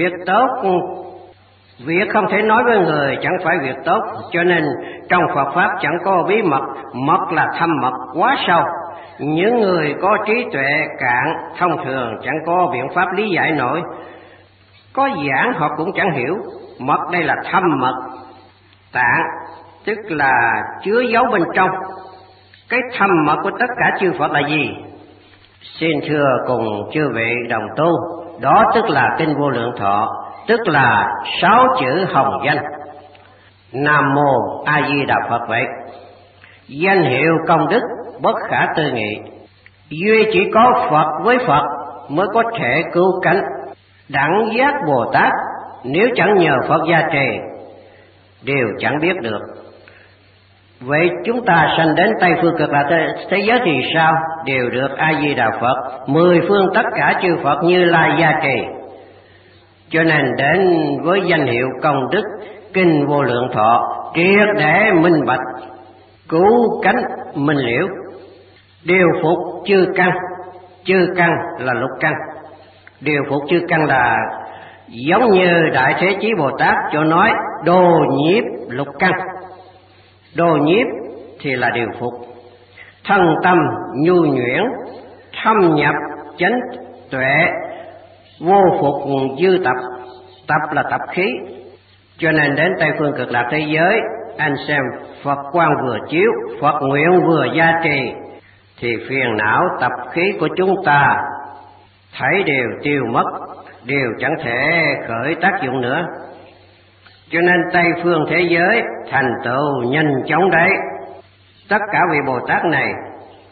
Việc không thể nói với người chẳng phải việc tốt. Cho nên trong Phật Pháp chẳng có bí mật. Mật là thâm mật quá sâu. Những người có trí tuệ cạn thông thường chẳng có biện pháp lý giải nổi, có giảng họ cũng chẳng hiểu. Mật đây là thâm mật. Tạng tức là chứa giấu bên trong. Cái thâm mật của tất cả chư Phật là gì? Xin thưa cùng chư vị đồng tu, đó tức là kinh Vô Lượng Thọ, tức là 6 chữ hồng danh Nam Mô A Di Đà Phật vậy. Danh hiệu công đức bất khả tư nghị, duy chỉ có Phật với Phật mới có thể cứu cánh. Đẳng giác Bồ Tát nếu chẳng nhờ Phật gia trì đều chẳng biết được. Vậy chúng ta sanh đến Tây phương Cực Lạc thế giới thì sao? Đều được A Di Đà Phật 10 phương tất cả chư Phật Như Lai gia trì. Cho nên đến với danh hiệu công đức kinh Vô Lượng Thọ triệt để minh bạch, cứu cánh minh liễu, điều phục chư căn. Chư căn là lục căn. Điều phục chư căn là giống như Đại Thế Chí Bồ Tát cho nói đồ nhiếp lục căn. Đồ nhiếp thì là điều phục. Thân tâm nhu nhuyễn, thâm nhập chánh tuệ, vô phục dư tập. Tập là tập khí. Cho nên đến Tây phương Cực Lạc thế giới, anh xem Phật quang vừa chiếu, Phật nguyện vừa gia trì, thì phiền não tập khí của chúng ta thấy đều tiêu mất, đều chẳng thể khởi tác dụng nữa. Cho nên Tây phương thế giới thành tựu nhanh chóng đấy. Tất cả vị Bồ Tát này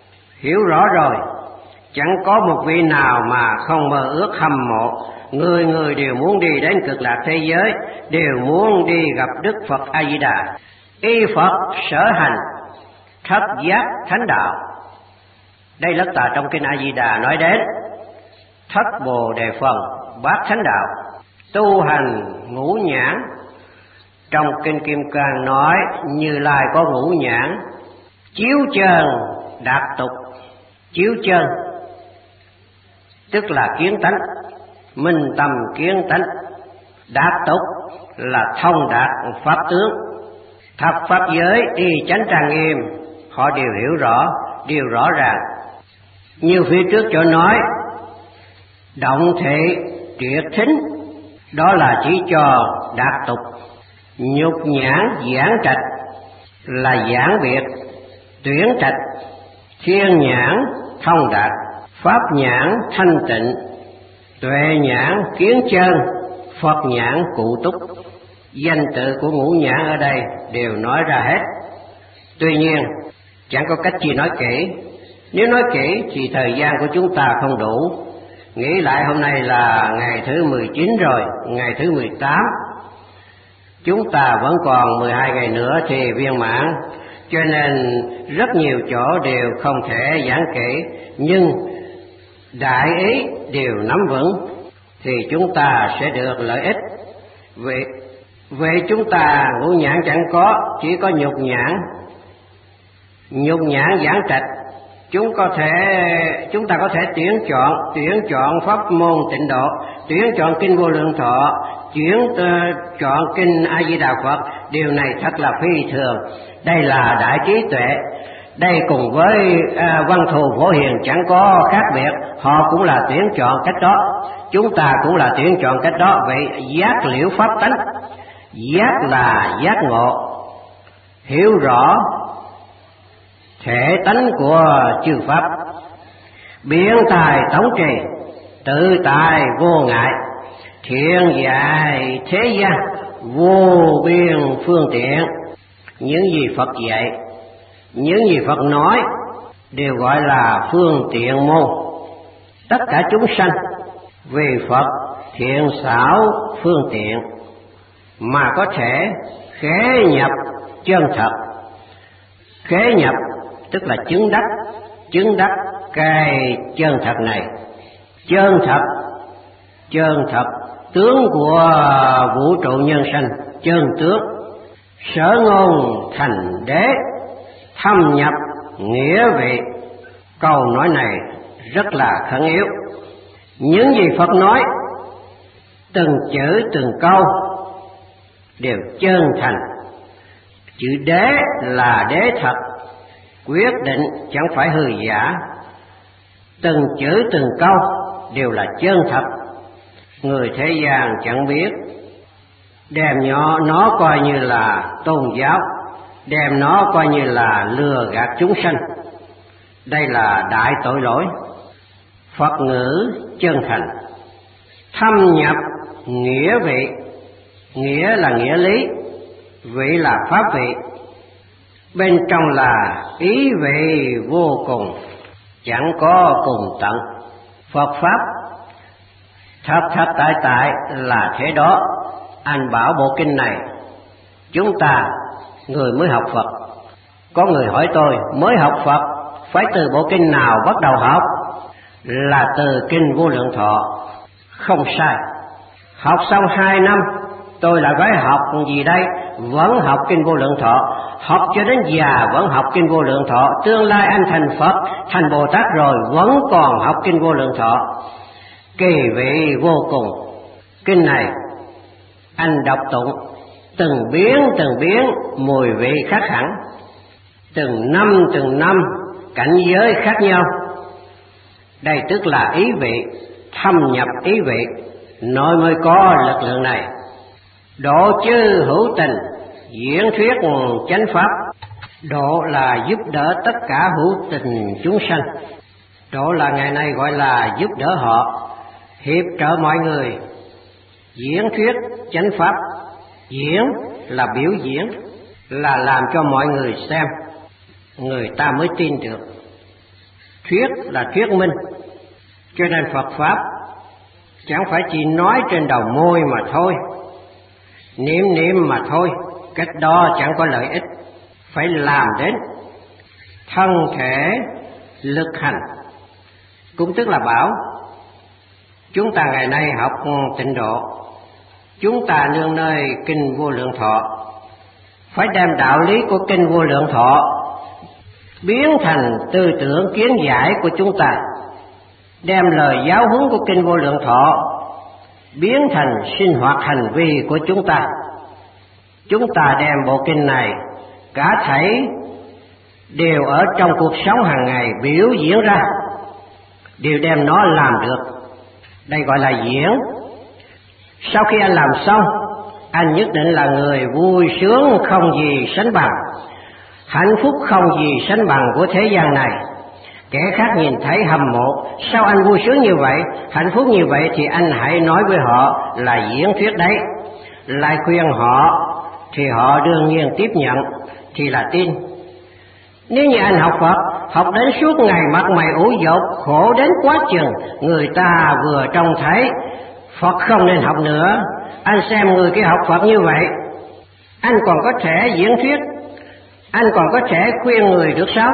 Hiểu rõ rồi, chẳng có một vị nào mà không mơ ước hâm mộ. Người người đều muốn đi đến cực lạc thế giới, đều muốn đi gặp Đức Phật A Di Đà. Y Phật sở hành thất giác thánh đạo. Đây là tà trong kinh A Di Đà nói đến thất bồ đề phần bát thánh đạo, tu hành ngũ nhãn. Trong kinh Kim Cang nói Như Lai có ngũ nhãn, chiếu chân đạt tục. Chiếu chân tức là kiến tánh, minh tâm kiến tánh. Đạt tục là thông đạt pháp tướng. Thập pháp giới y chánh trang nghiêm, họ đều hiểu rõ, đều rõ ràng. Như phía trước chỗ nói động thể triệt thính, đó là chỉ cho đạt tục. Nhục nhãn giảng trạch là giảng biệt, tuyển trạch. Thiên nhãn thông đạt, pháp nhãn thanh tịnh, tuệ nhãn kiến chân, Phật nhãn cụ túc. Danh tự của ngũ nhãn ở đây đều nói ra hết. Tuy nhiên chẳng có cách gì nói kỹ. Nếu nói kỹ thì thời gian của chúng ta không đủ. Nghĩ lại hôm nay là ngày thứ 19 rồi, ngày thứ 18. Chúng ta vẫn còn 12 ngày nữa thì viên mãn, cho nên rất nhiều chỗ đều không thể giảng kỹ, nhưng đại ý đều nắm vững thì chúng ta sẽ được lợi ích. Vậy chúng ta ngũ nhãn chẳng có, chỉ có nhục nhãn. Nhục nhãn giảng trạch, chúng ta có thể tuyển chọn pháp môn tịnh độ, tuyển chọn kinh Vô Lượng Thọ, chọn kinh A Di Đà Phật. Điều này thật là phi thường. Đây là đại trí tuệ. Đây cùng với Văn Thù Phổ Hiền chẳng có khác biệt, họ cũng là tuyển chọn cách đó, chúng ta cũng là tuyển chọn cách đó. Vậy giác liễu pháp tánh, giác là giác ngộ, hiểu rõ thể tánh của chư pháp. Biện tài tống trì, tự tại vô ngại, thiện dạy thế gian, vô biên phương tiện. Những gì Phật dạy, những gì Phật nói đều gọi là phương tiện môn. Tất cả chúng sanh vì Phật thiện xảo phương tiện mà có thể khế nhập chân thật. Khế nhập tức là chứng đắc cái chân thật này. Chân thật tướng của vũ trụ nhân sanh, chân tướng. Sở ngôn thành đế, thâm nhập nghĩa vị. Câu nói này rất là khẩn yếu. Những gì Phật nói, từng chữ từng câu đều chân thành. Chữ đế là đế thật, quyết định chẳng phải hư giả. Từng chữ từng câu đều là chân thật. Người thế gian chẳng biết, đem nó coi như là tôn giáo, đem nó coi như là lừa gạt chúng sanh. Đây là đại tội lỗi. Phật ngữ chân thành, thâm nhập nghĩa vị. Nghĩa là nghĩa lý, vị là pháp vị. Bên trong là ý vị vô cùng, chẳng có cùng tận. Phật pháp thật tại là thế đó. Anh bảo bộ kinh này, chúng ta người mới học Phật. Có người hỏi tôi, mới học Phật phải từ bộ kinh nào bắt đầu học? Là từ kinh Vô Lượng Thọ. Không sai. Học xong 2 năm tôi lại phải học gì đây? Vẫn học kinh Vô Lượng Thọ. Học cho đến già vẫn học kinh Vô Lượng Thọ. Tương lai anh thành Phật, thành Bồ Tát rồi vẫn còn học kinh Vô Lượng Thọ. Kỳ vị vô cùng. Kinh này anh đọc tụng từng biến mùi vị khác hẳn, từng năm cảnh giới khác nhau. Đây tức là ý vị, thâm nhập ý vị, nội mới có lực lượng này. Độ chư hữu tình, diễn thuyết chánh pháp. Độ là giúp đỡ tất cả hữu tình chúng sanh. Độ là ngày nay gọi là giúp đỡ họ, hiệp trợ mọi người. Diễn thuyết chánh pháp. Diễn là biểu diễn, là làm cho mọi người xem, người ta mới tin được. Thuyết là thuyết minh, cho nên Phật Pháp chẳng phải chỉ nói trên đầu môi mà thôi, niệm mà thôi, cách đó chẳng có lợi ích, phải làm đến thân thể lực hành. Cũng tức là bảo chúng ta ngày nay học tịnh độ, chúng ta nương nơi Kinh Vô Lượng Thọ, phải đem đạo lý của Kinh Vô Lượng Thọ biến thành tư tưởng kiến giải của chúng ta, đem lời giáo huấn của Kinh Vô Lượng Thọ biến thành sinh hoạt hành vi của chúng ta. Chúng ta đem bộ kinh này cả thảy đều ở trong cuộc sống hàng ngày biểu diễn ra, đều đem nó làm được. Đây gọi là diễn. Sau khi anh làm xong, anh nhất định là người vui sướng không gì sánh bằng, hạnh phúc không gì sánh bằng của thế gian này. Kẻ khác nhìn thấy hâm mộ, sao anh vui sướng như vậy, hạnh phúc như vậy, thì anh hãy nói với họ là diễn thuyết đấy, lại khuyên họ thì họ đương nhiên tiếp nhận, thì là tin. Nếu như anh học Phật, học đến suốt ngày mặt mày ủ dột, khổ đến quá chừng, người ta vừa trông thấy Phật không nên học nữa. Anh xem người kia học Phật như vậy, anh còn có thể diễn thuyết, anh còn có thể khuyên người được sao?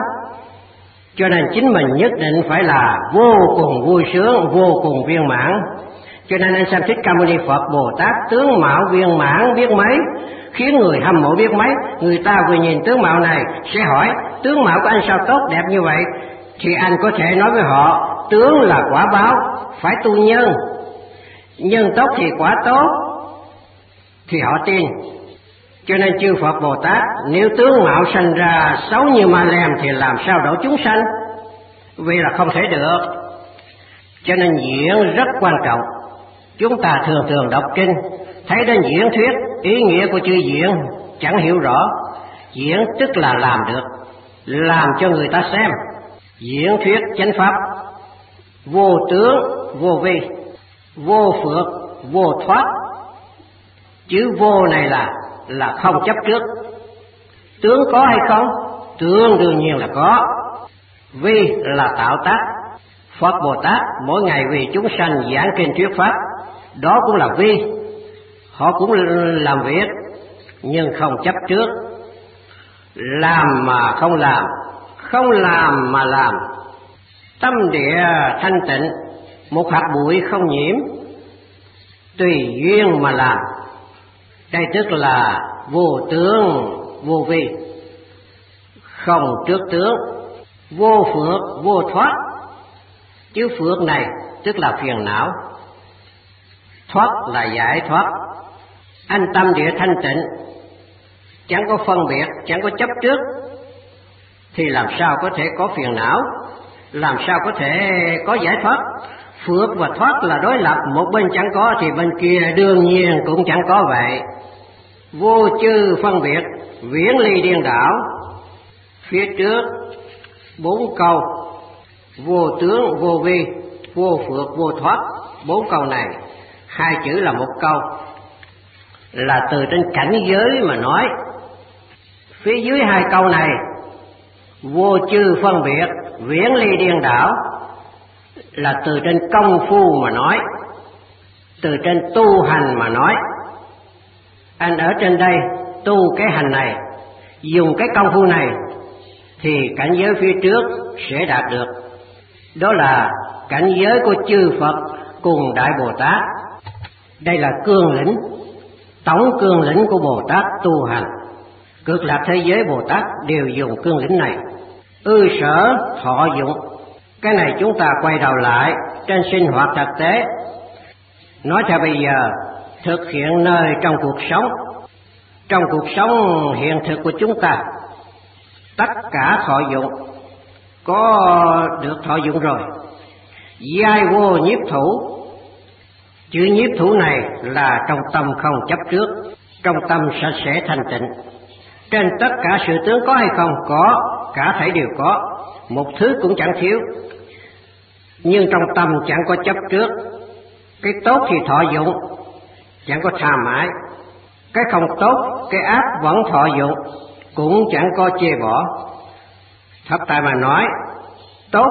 Cho nên chính mình nhất định phải là vô cùng vui sướng, vô cùng viên mãn. Cho nên anh xem Thích Ca Mâu Ni Phật Bồ Tát tướng mạo viên mãn biết mấy, khiến người hâm mộ biết mấy. Người ta vừa nhìn tướng mạo này sẽ hỏi tướng mạo của anh sao tốt đẹp như vậy, thì anh có thể nói với họ tướng là quả báo, phải tu nhân, nhân tốt thì quả tốt, thì họ tin. Cho nên chư Phật Bồ Tát nếu tướng mạo sanh ra xấu như ma lem thì làm sao độ chúng sanh, vì là không thể được. Cho nên diễn rất quan trọng. Chúng ta thường thường đọc kinh, thấy đến diễn thuyết, ý nghĩa của chữ diễn chẳng hiểu rõ. Diễn tức là làm được, làm cho người ta xem. Diễn thuyết chánh pháp, vô tướng vô vi, vô phước vô thoát. Chữ vô này là không chấp trước. Tướng có hay không? Tướng đương nhiên là có. Vi là tạo tác. Phật Bồ Tát mỗi ngày vì chúng sanh giảng kinh thuyết pháp, đó cũng là vi. Họ cũng làm việc nhưng không chấp trước. Làm mà không làm, không làm mà làm. Tâm địa thanh tịnh, một hạt bụi không nhiễm, tùy duyên mà làm. Đây tức là vô tướng vô vi, không trước tướng, vô phước vô thoát. Chữ phước này tức là phiền não, thoát là giải thoát. Anh tâm địa thanh tịnh, chẳng có phân biệt, chẳng có chấp trước, thì làm sao có thể có phiền não, làm sao có thể có giải thoát. Phước và thoát là đối lập, một bên chẳng có thì bên kia đương nhiên cũng chẳng có vậy. Vô chư phân biệt, viễn ly điên đảo. Phía trước 4 câu: vô tướng vô vi, vô phước vô thoát. 4 câu này 2 chữ là 1 câu, là từ trên cảnh giới mà nói. Phía dưới 2 câu này, vô chư phân biệt, viễn ly điên đảo, là từ trên công phu mà nói, từ trên tu hành mà nói. Anh ở trên đây tu cái hành này, dùng cái công phu này, thì cảnh giới phía trước sẽ đạt được. Đó là cảnh giới của chư Phật cùng Đại Bồ Tát. Đây là cương lĩnh, tổng cương lĩnh của Bồ Tát tu hành. Cực lạc thế giới Bồ Tát đều dùng cương lĩnh này. Ư sở thọ dụng, cái này chúng ta quay đầu lại trên sinh hoạt thực tế. Nói theo bây giờ, thực hiện nơi trong cuộc sống. Trong cuộc sống hiện thực của chúng ta, tất cả thọ dụng có được thọ dụng rồi. Giai vô nhiếp thủ, chữ nhiếp thủ này là trong tâm không chấp trước, trong tâm sạch sẽ thanh tịnh. Trên tất cả sự tướng có hay không? Có, cả thảy đều có, một thứ cũng chẳng thiếu. Nhưng trong tâm chẳng có chấp trước. Cái tốt thì thọ dụng, chẳng có tham ái. Cái không tốt, cái ác vẫn thọ dụng, cũng chẳng có chê bỏ. Thật tại mà nói, tốt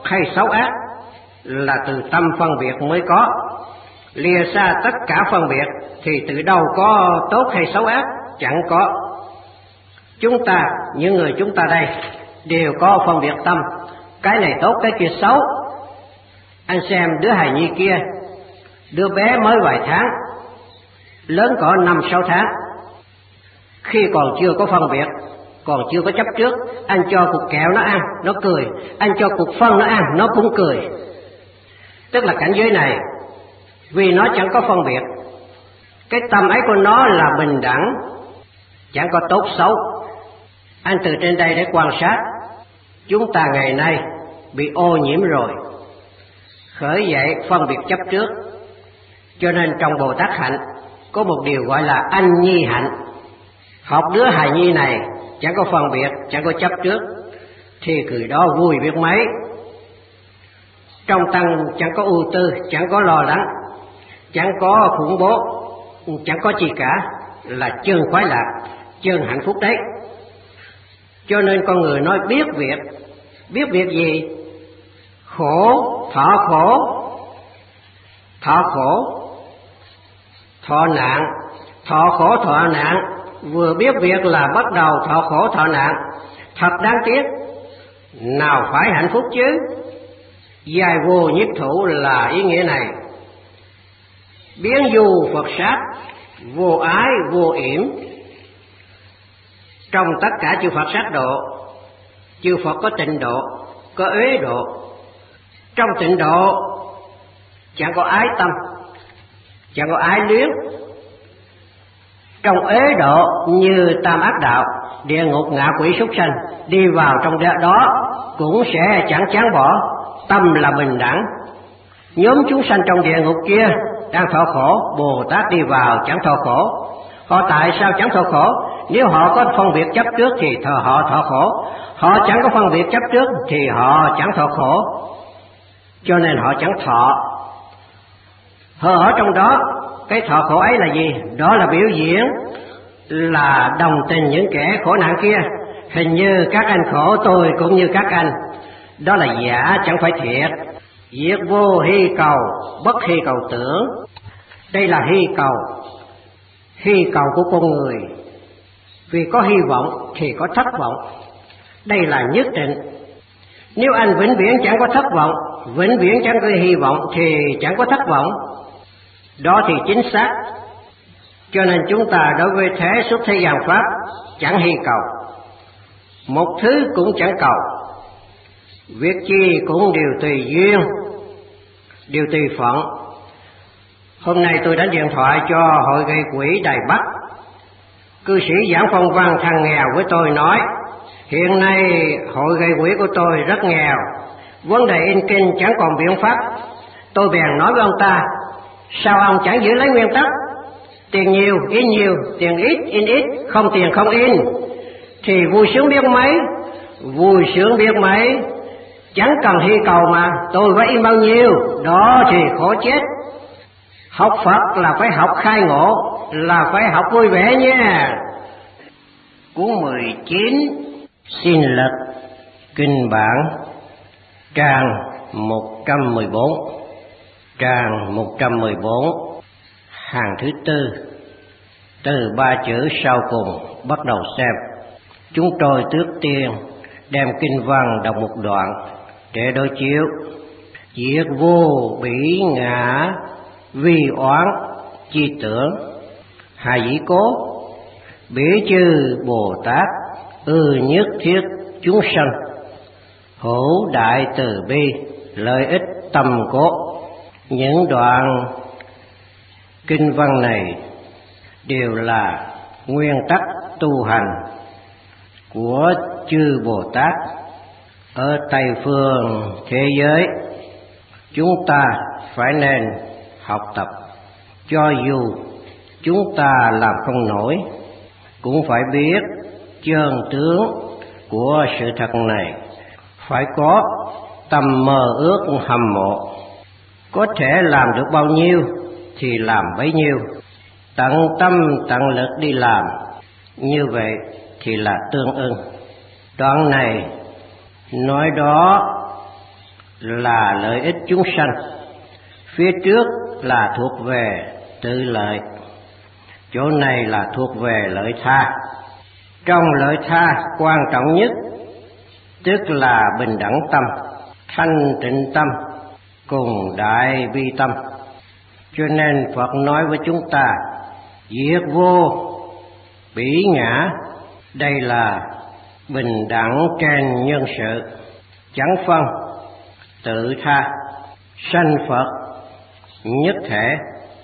hay xấu ác là từ tâm phân biệt mới có. Lìa xa tất cả phân biệt thì từ đâu có tốt hay xấu ác, chẳng có. Chúng ta, những người chúng ta đây đều có phân biệt tâm, cái này tốt cái kia xấu. Anh xem đứa hài nhi kia, đứa bé mới vài tháng, lớn cỡ 5-6 tháng, khi còn chưa có phân biệt, còn chưa có chấp trước, anh cho cục kẹo nó ăn, nó cười, anh cho cục phân nó ăn, nó cũng cười. Tức là cảnh giới này, vì nó chẳng có phân biệt, cái tâm ấy của nó là bình đẳng, chẳng có tốt xấu. Anh từ trên đây để quan sát, chúng ta ngày nay bị ô nhiễm rồi, khởi dậy phân biệt chấp trước. Cho nên trong Bồ Tát hạnh có một điều gọi là anh nhi hạnh. Học đứa hài nhi này chẳng có phân biệt, chẳng có chấp trước, thì người đó vui biết mấy. Trong tăng chẳng có ưu tư, chẳng có lo lắng, chẳng có khủng bố, chẳng có gì cả, là chân khoái lạc, chân hạnh phúc đấy. Cho nên con người nói biết việc gì? Khổ, thọ khổ, thọ nạn, thọ khổ thọ nạn. Vừa biết việc là bắt đầu thọ khổ thọ nạn, thật đáng tiếc. Nào phải hạnh phúc chứ? Giai vô nhiếp thủ là ý nghĩa này. Biến du Phật sát, vô ái vô yểm. Trong tất cả chư Phật sát độ, chư Phật có tịnh độ, có uế độ. Trong tịnh độ chẳng có ái tâm, chẳng có ái luyến. Trong uế độ như tam ác đạo, địa ngục ngạ quỷ súc sanh, đi vào trong đó cũng sẽ chẳng chán bỏ. Tâm là bình đẳng. Nhóm chúng sanh trong địa ngục kia đang thọ khổ, Bồ Tát đi vào chẳng thọ khổ. Họ tại sao chẳng thọ khổ? Nếu họ có phân biệt chấp trước thì họ thọ khổ. Họ chẳng có phân biệt chấp trước thì họ chẳng thọ khổ. Cho nên họ chẳng thọ. Họ ở trong đó, cái thọ khổ ấy là gì? Đó là biểu diễn, là đồng tình những kẻ khổ nạn kia. Hình như các anh khổ, tôi cũng như các anh. Đó là giả, chẳng phải thiệt. Diệt vô hy cầu, bất hy cầu tưởng. Đây là hy cầu của con người. Vì có hy vọng thì có thất vọng. Đây là nhất định. Nếu anh vĩnh viễn chẳng có thất vọng, vĩnh viễn chẳng có hy vọng thì chẳng có thất vọng. Đó thì chính xác. Cho nên chúng ta đối với thế xuất thế gian pháp chẳng hy cầu, một thứ cũng chẳng cầu. Việc chi cũng đều tùy duyên, đều tùy phận. Hôm nay tôi đã điện thoại cho hội gây quỹ Đài Bắc. Cư sĩ giảng phong văn thằng nghèo với tôi nói, hiện nay hội gây quỹ của tôi rất nghèo, vấn đề in kinh chẳng còn biện pháp. Tôi bèn nói với ông ta, sao ông chẳng giữ lấy nguyên tắc, tiền nhiều in nhiều, tiền ít in ít, không tiền không in, thì vui sướng biết mấy. Chẳng cần hy cầu mà, tôi phải in bao nhiêu, đó thì khổ chết. Học Phật là phải học khai ngộ, là phải học vui vẻ nha. Cuốn 19 xin lật kinh bản, trang 114, trang 114, hàng thứ tư, từ 3 chữ sau cùng bắt đầu xem. Chúng tôi trước tiên đem kinh văn đọc một đoạn để đối chiếu. Diệt vô bỉ ngã vi oán chi tưởng, hà dĩ cố bỉ chư Bồ Tát nhất thiết chúng sanh, hữu đại từ bi lợi ích tâm cốt. Những đoạn kinh văn này đều là nguyên tắc tu hành của chư Bồ Tát ở Tây phương thế giới. Chúng ta phải nên học tập, cho dù chúng ta làm không nổi, cũng phải biết chân tướng của sự thật này. Phải có tâm mơ ước hâm mộ, có thể làm được bao nhiêu thì làm bấy nhiêu, tận tâm tận lực đi làm, như vậy thì là tương ưng. Đoạn này nói đó là lợi ích chúng sanh, phía trước là thuộc về tự lợi, chỗ này là thuộc về lợi tha. Trong lợi tha quan trọng nhất tức là bình đẳng tâm, thanh tịnh tâm cùng đại bi tâm. Cho nên Phật nói với chúng ta diệt vô bỉ ngã, đây là bình đẳng trên nhân sự, chẳng phân tự tha, sanh Phật nhất thể,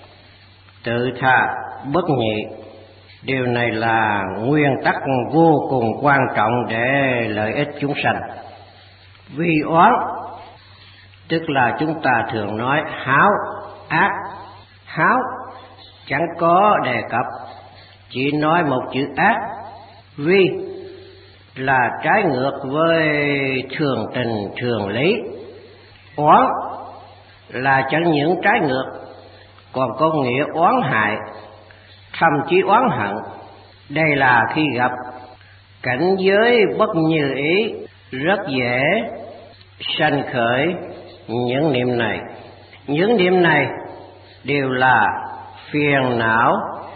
tự tha bất nhị. Điều này là nguyên tắc vô cùng quan trọng để lợi ích chúng sanh. Vi oán tức là chúng ta thường nói háo ác. Háo chẳng có đề cập, chỉ nói một chữ ác. Vi là trái ngược với thường tình thường lý. Oán là chẳng những trái ngược, còn có nghĩa oán hại, thậm chí oán hận. Đây là khi gặp cảnh giới bất như ý, rất dễ sanh khởi những niệm này. Những niệm này đều là phiền não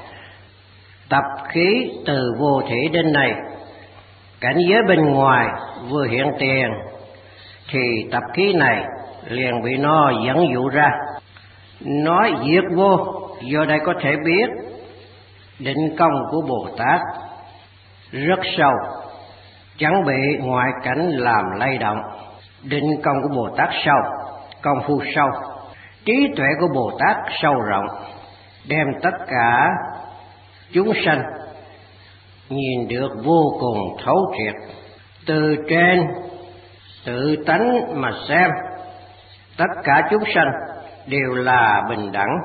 tập khí từ vô thủy đến này. Cảnh giới bên ngoài vừa hiện tiền thì tập khí này liền bị nó dẫn dụ ra. Nói diệt vô, do đây có thể biết định công của Bồ Tát rất sâu, chẳng bị ngoại cảnh làm lay động. Định công của Bồ Tát sâu, công phu sâu, trí tuệ của Bồ Tát sâu rộng, đem tất cả chúng sanh nhìn được vô cùng thấu triệt. Từ trên tự tánh mà xem, tất cả chúng sanh đều là bình đẳng,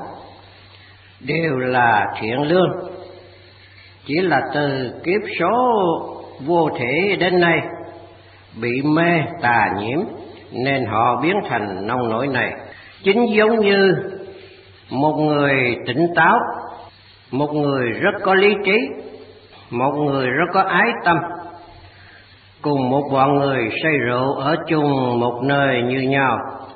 đều là thiện lương. Chỉ là từ kiếp số vô thể đến nay bị mê tà nhiễm nên họ biến thành nông nổi này. Chính giống như một người tỉnh táo, một người rất có lý trí, một người rất có ái tâm, cùng một bọn người say rượu ở chung một nơi như nhau.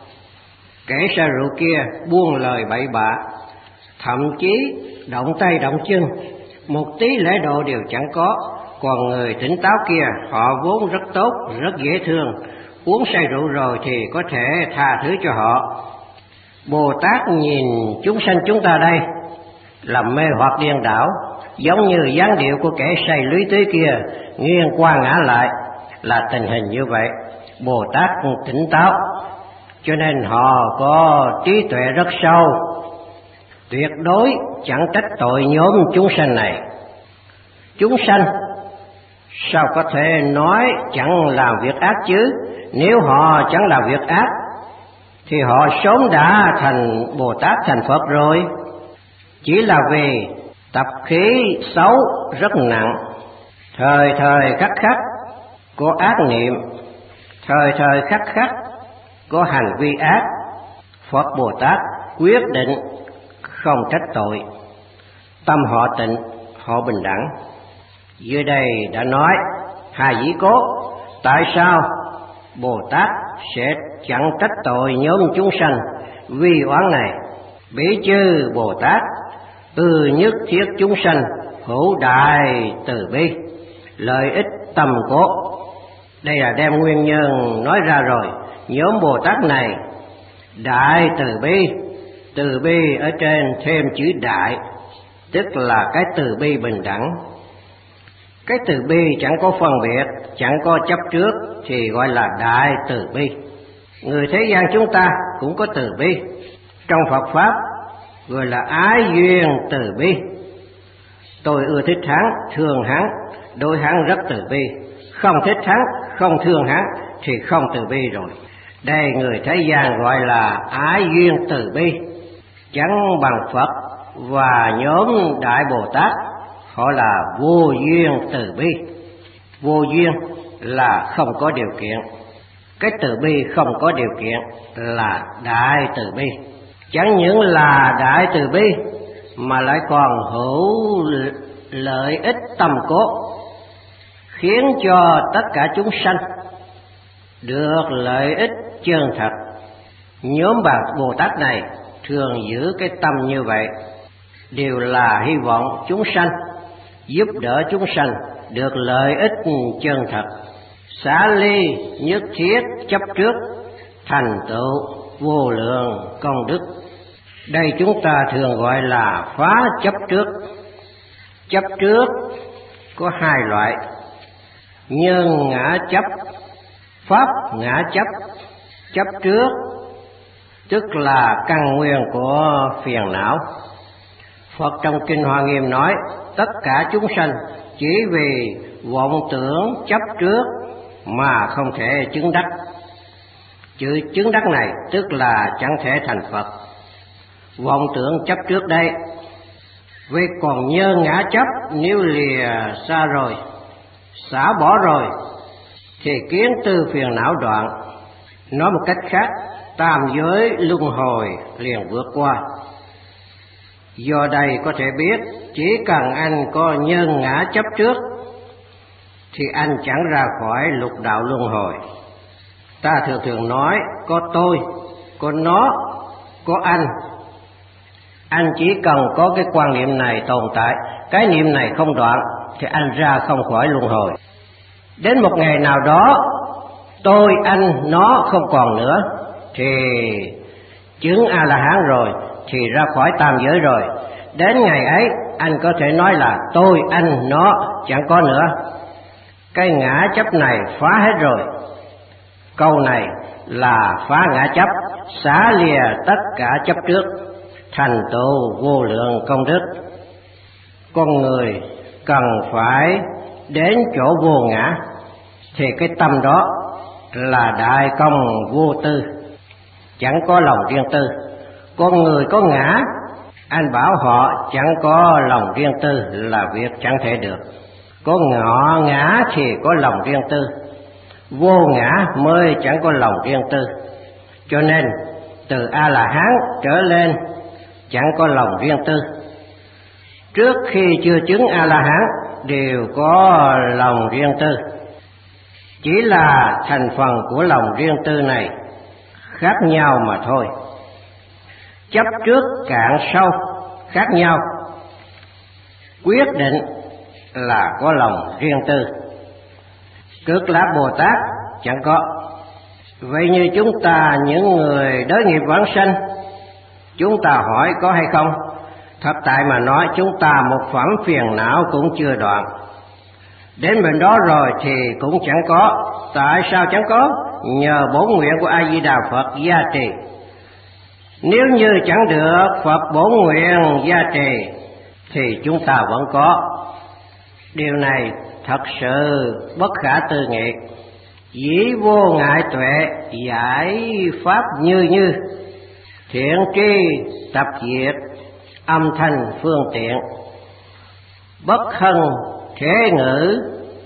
Kẻ say rượu kia buông lời bậy bạ, thậm chí động tay động chân, một tí lễ độ đều chẳng có. Còn người tỉnh táo kia, họ vốn rất tốt, rất dễ thương, uống say rượu rồi thì có thể tha thứ cho họ. Bồ Tát nhìn chúng sanh chúng ta đây làm mê hoặc điên đảo, giống như dáng điệu của kẻ say lưới tưới kia nghiêng qua ngã lại, là tình hình như vậy. Bồ Tát tỉnh táo, cho nên họ có trí tuệ rất sâu, tuyệt đối chẳng trách tội nhóm chúng sanh này. Chúng sanh sao có thể nói chẳng làm việc ác chứ? Nếu họ chẳng làm việc ác thì họ sớm đã thành Bồ Tát, thành Phật rồi. Chỉ là vì tập khí xấu rất nặng, thời thời khắc khắc có ác niệm, thời thời khắc khắc có hành vi ác. Phật Bồ Tát quyết định không trách tội, tâm họ tịnh, họ bình đẳng. Dưới đây đã nói hai dĩ cố, tại sao Bồ Tát sẽ chẳng trách tội nhóm chúng sanh vi oán này. Bỉ chư Bồ Tát nhất thiết chúng sanh hữu đại từ bi, lợi ích tâm cốt. Đây là đem nguyên nhân nói ra rồi. Nhóm Bồ Tát này đại từ bi ở trên thêm chữ đại, tức là cái từ bi bình đẳng. Cái từ bi chẳng có phân biệt, chẳng có chấp trước thì gọi là đại từ bi. Người thế gian chúng ta cũng có từ bi, trong Phật Pháp gọi là ái duyên từ bi. Tôi ưa thích hắn, thương hắn, đối hắn rất từ bi. Không thích hắn, không thương hắn thì không từ bi rồi. Đây người thế gian gọi là ái duyên từ bi, chẳng bằng Phật và nhóm Đại Bồ Tát, họ là vô duyên từ bi. Vô duyên là không có điều kiện, cái từ bi không có điều kiện là đại từ bi. Chẳng những là đại từ bi mà lại còn hữu lợi ích tâm cốt, khiến cho tất cả chúng sanh được lợi ích chân thật. Nhóm bà Bồ Tát này thường giữ cái tâm như vậy, đều là hy vọng chúng sanh, giúp đỡ chúng sanh được lợi ích chân thật, xả ly nhất thiết chấp trước, thành tựu vô lượng công đức. Đây chúng ta thường gọi là phá chấp trước. Chấp trước có hai loại: nhân ngã chấp, pháp ngã chấp. Chấp trước tức là căn nguyên của phiền não. Phật trong Kinh Hoa Nghiêm nói, tất cả chúng sanh chỉ vì vọng tưởng chấp trước mà không thể chứng đắc. Chữ chứng đắc này tức là chẳng thể thành Phật. Vọng tưởng chấp trước đây, vì còn nhân ngã chấp nếu lìa xa rồi, xả bỏ rồi, thì kiến tư phiền não đoạn. Nói một cách khác, tam giới luân hồi liền vượt qua. Do đây có thể biết, chỉ cần anh có nhân ngã chấp trước thì anh chẳng ra khỏi lục đạo luân hồi. Ta thường nói có tôi, có nó, có anh. Anh chỉ cần có cái quan niệm này tồn tại, cái niệm này không đoạn, thì anh ra không khỏi luân hồi. Đến một ngày nào đó, tôi, anh, nó không còn nữa, thì chứng A-la-hán rồi, thì ra khỏi tam giới rồi. Đến ngày ấy, anh có thể nói là tôi, anh, nó chẳng có nữa. Cái ngã chấp này phá hết rồi. Câu này là phá ngã chấp, xả lìa tất cả chấp trước, thành tựu vô lượng công đức. Con người cần phải đến chỗ vô ngã, thì cái tâm đó là đại công vô tư, chẳng có lòng riêng tư. Con người có ngã, anh bảo họ chẳng có lòng riêng tư là việc chẳng thể được. Có ngã thì có lòng riêng tư, vô ngã mới chẳng có lòng riêng tư. Cho nên từ A-la-hán trở lên chẳng có lòng riêng tư. Trước khi chưa chứng A-la-hán đều có lòng riêng tư, chỉ là thành phần của lòng riêng tư này khác nhau mà thôi. Chấp trước cạn sâu khác nhau, quyết định là có lòng riêng tư. Cực Lạc Bồ Tát chẳng có. Vậy như chúng ta những người đới nghiệp vãng sanh, chúng ta hỏi có hay không? Thật tại mà nói, chúng ta một phẩm phiền não cũng chưa đoạn. Đến bên đó rồi thì cũng chẳng có. Tại sao chẳng có? Nhờ bổn nguyện của A Di Đà Phật gia trì. Nếu như chẳng được Phật bổn nguyện gia trì thì chúng ta vẫn có. Điều này thật sự bất khả tư nghị. Dĩ vô ngại tuệ giải pháp như thiện tri tập diệt âm thanh phương tiện, bất hân thế ngữ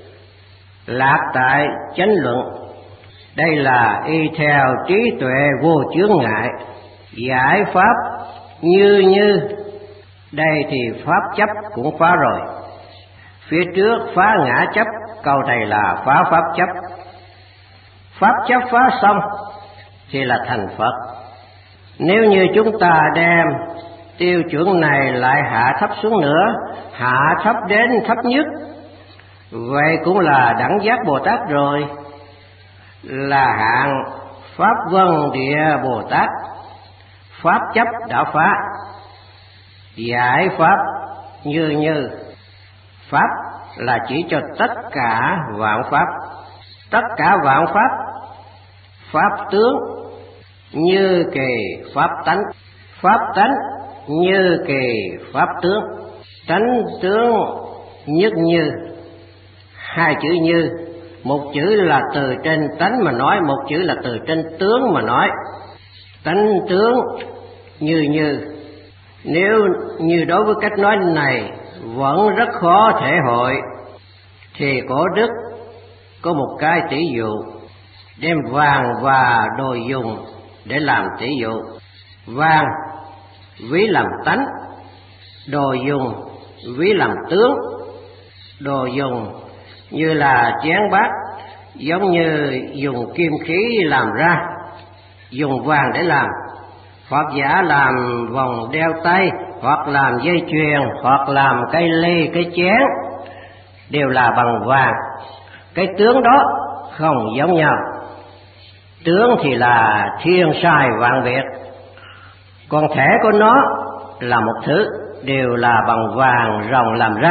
lạc tại chánh luận. Đây là y theo trí tuệ vô chướng ngại, giải pháp như. Đây thì pháp chấp cũng phá rồi. Phía trước phá ngã chấp, câu này là phá pháp chấp. Pháp chấp phá xong thì là thành Phật. Nếu như chúng ta đem tiêu chuẩn này lại hạ thấp xuống nữa, hạ thấp đến thấp nhất, vậy cũng là đẳng giác Bồ Tát rồi, là hạng Pháp Vân Địa Bồ Tát. Pháp chấp đã phá, giải pháp như. Pháp là chỉ cho tất cả vạn pháp. Tất cả vạn pháp, pháp tướng như kỳ pháp tánh, pháp tánh như kỳ pháp tướng, tánh tướng nhất như. Hai chữ như, một chữ là từ trên tánh mà nói, một chữ là từ trên tướng mà nói. Tánh tướng như. Nếu như đối với cách nói này vẫn rất khó thể hội, thì cổ đức có một cái tỷ dụ, đem vàng và đồ dùng để làm tỷ dụ. Vàng ví làm tánh, đồ dùng ví làm tướng. Đồ dùng như là chén bát, giống như dùng kim khí làm ra. dùng vàng để làm, hoặc giả làm vòng đeo tay, hoặc làm dây chuyền, hoặc làm cây ly, cây chén, đều là bằng vàng. Cái tướng đó không giống nhau. Tướng thì là thiên sai vạn biệt, còn thể của nó là một thứ, đều là bằng vàng ròng làm ra.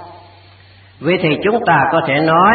Vậy thì chúng ta có thể nói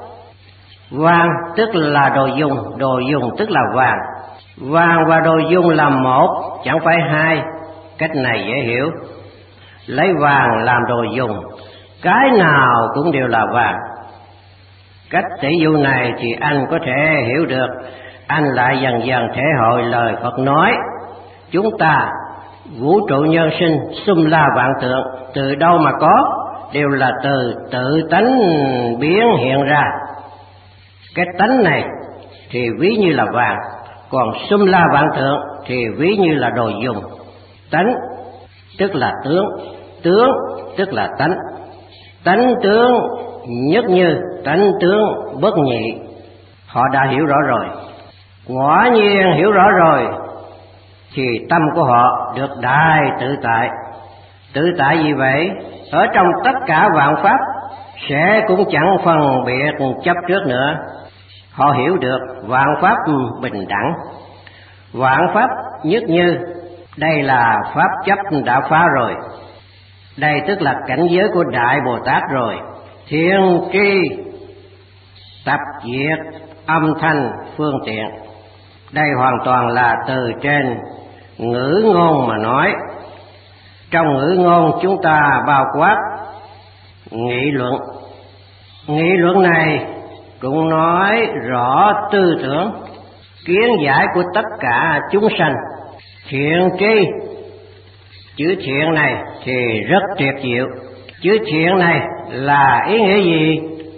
vàng tức là đồ dùng tức là vàng. Vàng và đồ dùng là một, chẳng phải hai. Cách này dễ hiểu. Lấy vàng làm đồ dùng, cái nào cũng đều là vàng. Cách tỷ dụ này thì anh có thể hiểu được. Anh lại dần dần thể hội lời Phật nói, chúng ta vũ trụ nhân sinh sum la vạn tượng, từ đâu mà có, đều là từ tự tánh biến hiện ra. Cái tánh này thì ví như là vàng, còn sum la vạn tượng thì ví như là đồ dùng. Tánh tức là tướng, tướng tức là tánh. Tánh tướng nhất như, tánh tướng bất nhị. Họ đã hiểu rõ rồi. Quả nhiên hiểu rõ rồi thì tâm của họ được đại tự tại. Tự tại vì vậy, ở trong tất cả vạn pháp sẽ cũng chẳng phân biệt chấp trước nữa. Họ hiểu được vạn pháp bình đẳng, vạn pháp nhất như. Đây là pháp chấp đã phá rồi. Đây tức là cảnh giới của Đại Bồ Tát rồi. Thiên tri tập diệt âm thanh phương tiện. Đây hoàn toàn là từ trên ngữ ngôn mà nói. Trong ngữ ngôn chúng ta bao quát nghị luận. Nghị luận này cũng nói rõ tư tưởng, kiến giải của tất cả chúng sanh. Thiện tri, chữ thiện này thì rất tuyệt diệu. Chữ thiện này là ý nghĩa gì?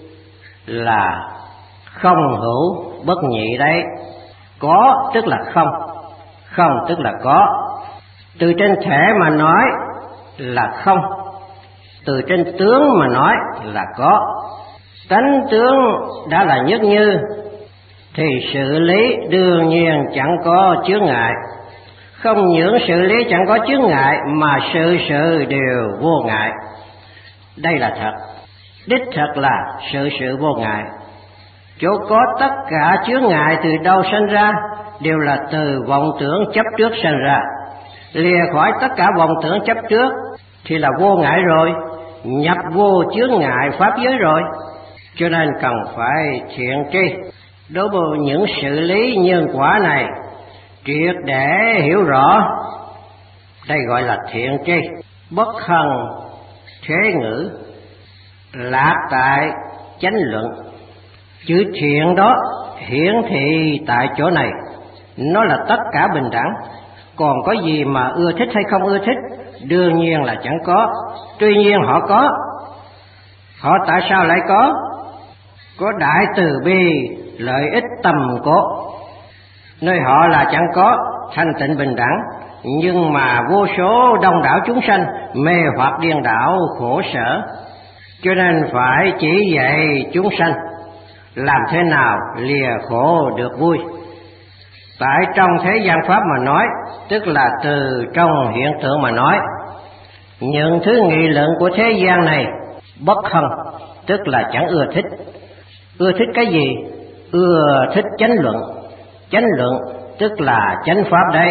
Là không hữu bất nhị đấy. Có tức là không, không tức là có. Từ trên thể mà nói là không, từ trên tướng mà nói là có. Tánh tướng đã là nhất như thì xử lý đương nhiên chẳng có chướng ngại. Không những xử lý chẳng có chướng ngại mà sự đều vô ngại. Đây là thật. Đích thật là sự vô ngại. Chỗ có tất cả chướng ngại từ đâu sanh ra? Đều là từ vọng tưởng chấp trước sanh ra. Lìa khỏi tất cả vọng tưởng chấp trước thì là vô ngại rồi, nhập vô chướng ngại pháp giới rồi. Cho nên cần phải thiện tri. Đối với những xử lý nhân quả này triệt để hiểu rõ, đây gọi là thiện tri. Bất hần thế ngữ, lạc tại chánh luận. Chữ thiện đó hiển thị tại chỗ này, nó là tất cả bình đẳng. Còn có gì mà ưa thích hay không ưa thích? Đương nhiên là chẳng có. Tuy nhiên họ có. Họ tại sao lại có? Có đại từ bi, lợi ích tầm cố. Nơi họ là chẳng có thanh tịnh bình đẳng, nhưng mà vô số đông đảo chúng sanh mê hoặc điên đảo khổ sở. Cho nên phải chỉ dạy chúng sanh làm thế nào lìa khổ được vui. Tại trong thế gian pháp mà nói, tức là từ trong hiện tượng mà nói, những thứ nghị luận của thế gian này bất hân, tức là chẳng ưa thích. Ưa thích cái gì? Ưa thích chánh luận. Chánh luận tức là chánh pháp đấy.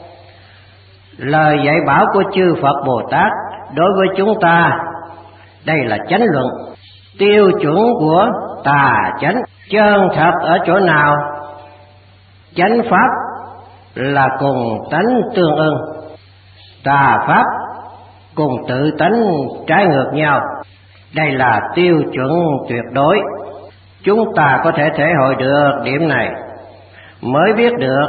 Lời dạy bảo của chư Phật Bồ Tát đối với chúng ta, đây là chánh luận. Tiêu chuẩn của tà chánh chân thật ở chỗ nào? Chánh pháp là cùng tánh tương ưng, tà pháp cùng tự tánh trái ngược nhau. Đây là tiêu chuẩn tuyệt đối. Chúng ta có thể thể hội được điểm này, mới biết được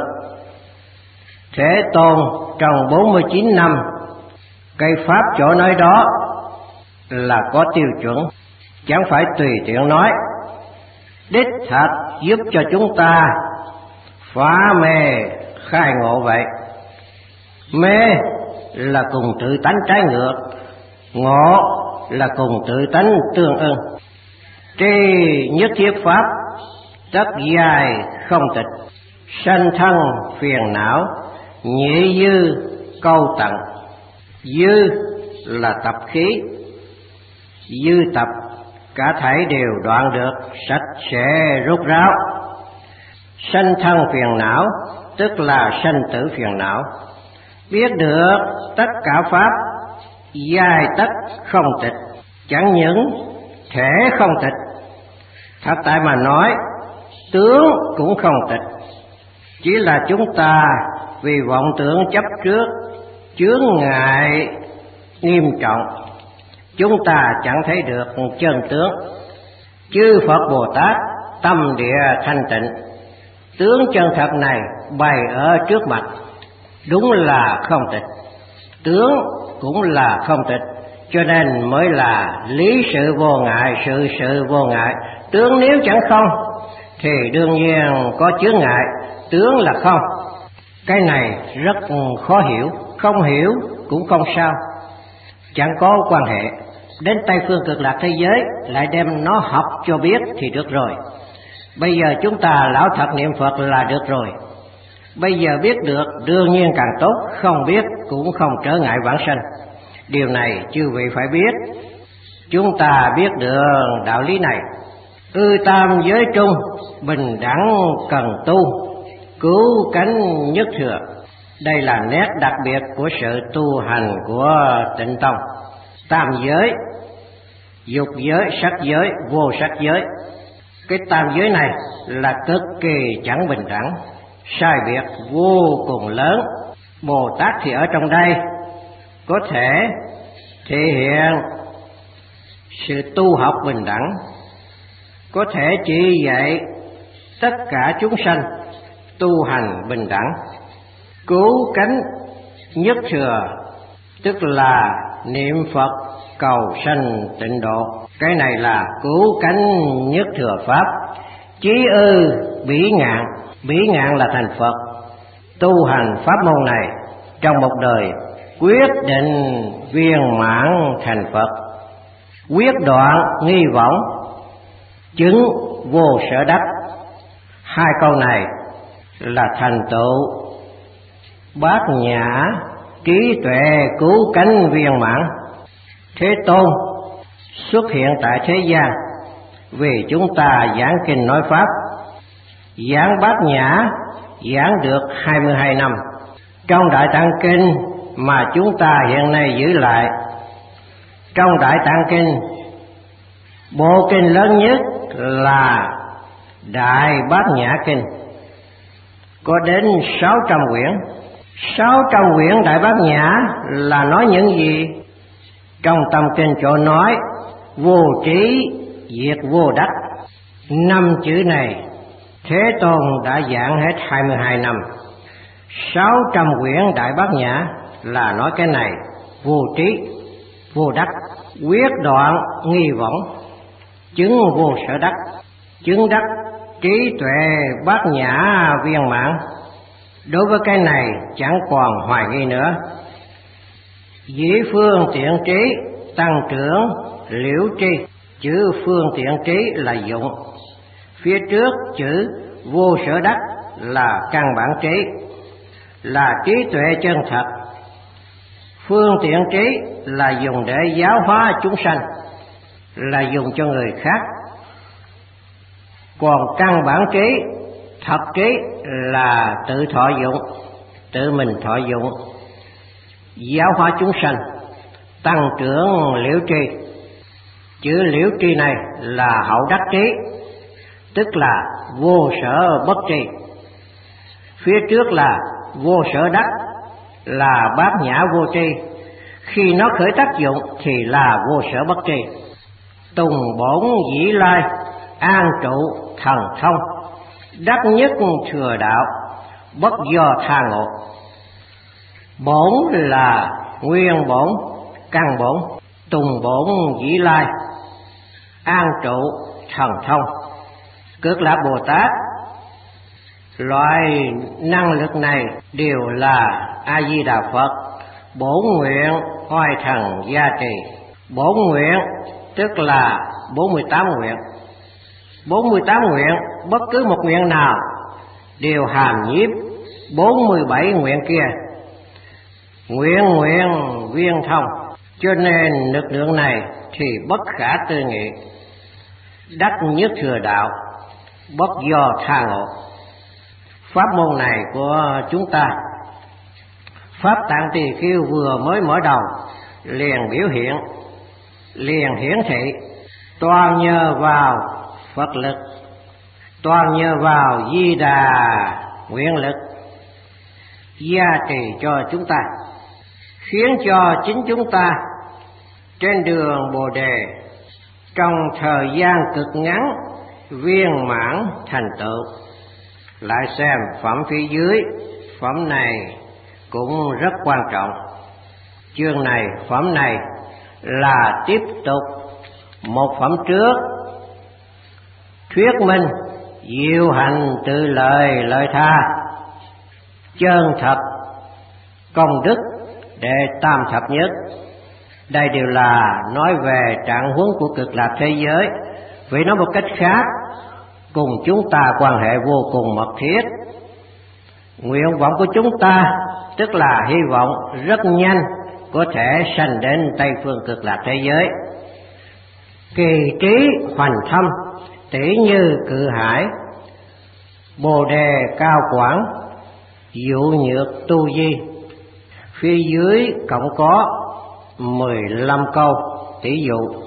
Thế Tôn trong 49 năm cây pháp chỗ nơi đó là có tiêu chuẩn, chẳng phải tùy tiện nói. Đích thật giúp cho chúng ta phá mê khai ngộ vậy. Mê là cùng tự tánh trái ngược, ngộ là cùng tự tánh tương ưng. Tri nhất thiết pháp, tất dài không tịch. sanh thân phiền não, nhị dư câu tận. Dư là tập khí, dư tập cả thảy đều đoạn được, sạch sẽ rút ráo. Sanh thân phiền não tức là sanh tử phiền não. Biết được tất cả pháp giai tất không tịch, chẳng những thể không tịch, thật tại mà nói tướng cũng không tịch. Chỉ là chúng ta vì vọng tưởng chấp trước, chướng ngại nghiêm trọng, chúng ta chẳng thấy được chân tướng. Chư Phật Bồ Tát tâm địa thanh tịnh, tướng chân thật này bày ở trước mặt, đúng là không tịch, tướng cũng là không tịch, cho nên mới là lý sự vô ngại, sự sự vô ngại. Tướng nếu chẳng không thì đương nhiên có chướng ngại, tướng là không. Cái này rất khó hiểu, không hiểu cũng không sao, chẳng có quan hệ. Đến Tây Phương Cực Lạc thế giới lại đem nó học cho biết thì được rồi. Bây giờ chúng ta lão thật niệm Phật là được rồi. Bây giờ biết được đương nhiên càng tốt, không biết cũng không trở ngại vãng sanh. Điều này chư vị phải biết. Chúng ta biết được đạo lý này. Tam giới trung, bình đẳng cần tu, cứu cánh nhất thừa. Đây là nét đặc biệt của sự tu hành của Tịnh Tông. Tam giới, dục giới, sắc giới, vô sắc giới. Cái tam giới này là cực kỳ chẳng bình đẳng, sai biệt vô cùng lớn. Bồ Tát thì ở trong đây có thể thể hiện sự tu học bình đẳng, có thể chỉ dạy tất cả chúng sanh tu hành bình đẳng. Cứu cánh nhất thừa tức là niệm Phật cầu sanh tịnh độ. Cái này là cứu cánh nhất thừa pháp. Chí ư bỉ ngạn, bỉ ngạn là thành Phật. Tu hành pháp môn này trong một đời quyết định viên mãn thành Phật, quyết đoạn nghi võng, chứng vô sở đắc. Hai câu này là thành tựu bát nhã trí tuệ cứu cánh viên mãn. Thế Tôn xuất hiện tại thế gian vì chúng ta giảng kinh nói pháp, giảng bát nhã giảng được 22 năm. Trong Đại Tạng Kinh mà chúng ta hiện nay giữ lại, trong Đại Tạng Kinh, bộ kinh lớn nhất là Đại Bát Nhã Kinh, có đến 600 quyển. 600 quyển Đại Bát Nhã là nói những gì? Trong tâm kinh chỗ nói vô trí diệt vô đắc, 5 chữ này Thế Tôn đã giảng hết 22 năm. 600 quyển Đại Bát Nhã là nói cái này: vô trí vô đắc, quyết đoạn nghi võng, chứng vô sở đắc, chứng đắc trí tuệ bát nhã viên mãn. Đối với cái này chẳng còn hoài nghi nữa. Dĩ phương tiện trí tăng trưởng liễu tri. Chữ phương tiện trí là dụng, phía trước chữ vô sở đắc là căn bản trí, là trí tuệ chân thật. Phương tiện trí là dùng để giáo hóa chúng sanh, là dùng cho người khác. Còn căn bản trí, thật trí là tự thọ dụng, tự mình thọ dụng, giáo hóa chúng sanh, tăng trưởng liễu tri. Chữ liễu tri này là hậu đắc trí, tức là vô sở bất tri. Phía trước là vô sở đắc, là bát nhã vô tri. Khi nó khởi tác dụng thì là vô sở bất tri. Tùng bổn dĩ lai, an trụ thần thông, đắc nhất thừa đạo, bất do tha ngộ. Bổn là nguyên bổn, căn bổn. Tùng bổn dĩ lai, an trụ thần thông. Cực Lạc Bồ Tát loại năng lực này đều là A Di Đà Phật bổn nguyện oai thần gia trì. Bổn nguyện tức là 48 nguyện. 48 nguyện, bất cứ một nguyện nào đều hàm nhiếp 47 nguyện kia. Nguyện viên thông, cho nên lực lượng này thì bất khả tư nghị. Đắc nhất thừa đạo, bất do tha ngộ. Pháp môn này của chúng ta, Pháp Tạng Tỳ Khưu vừa mới mở đầu liền biểu hiện, liền hiển thị, toàn nhờ vào Phật lực, toàn nhờ vào Di Đà nguyện lực gia trì cho chúng ta, khiến cho chính chúng ta trên đường Bồ Đề trong thời gian cực ngắn viên mãn thành tựu. Lại xem phẩm phía dưới, phẩm này cũng rất quan trọng. Chương này, phẩm này là tiếp tục một phẩm trước, thuyết minh diệu hành tự lợi tha, chân thật công đức đệ tam thập nhất. Đây đều là nói về trạng huống của cực lạc thế giới. Vì nói một cách khác, cùng chúng ta quan hệ vô cùng mật thiết. Nguyện vọng của chúng ta tức là hy vọng rất nhanh có thể sanh đến Tây phương cực lạc thế giới. Kỳ trí hoành thâm, tỷ như cự hải, Bồ đề cao quảng, dụ nhược tu di. Phía dưới cộng có 15 câu tỷ dụ.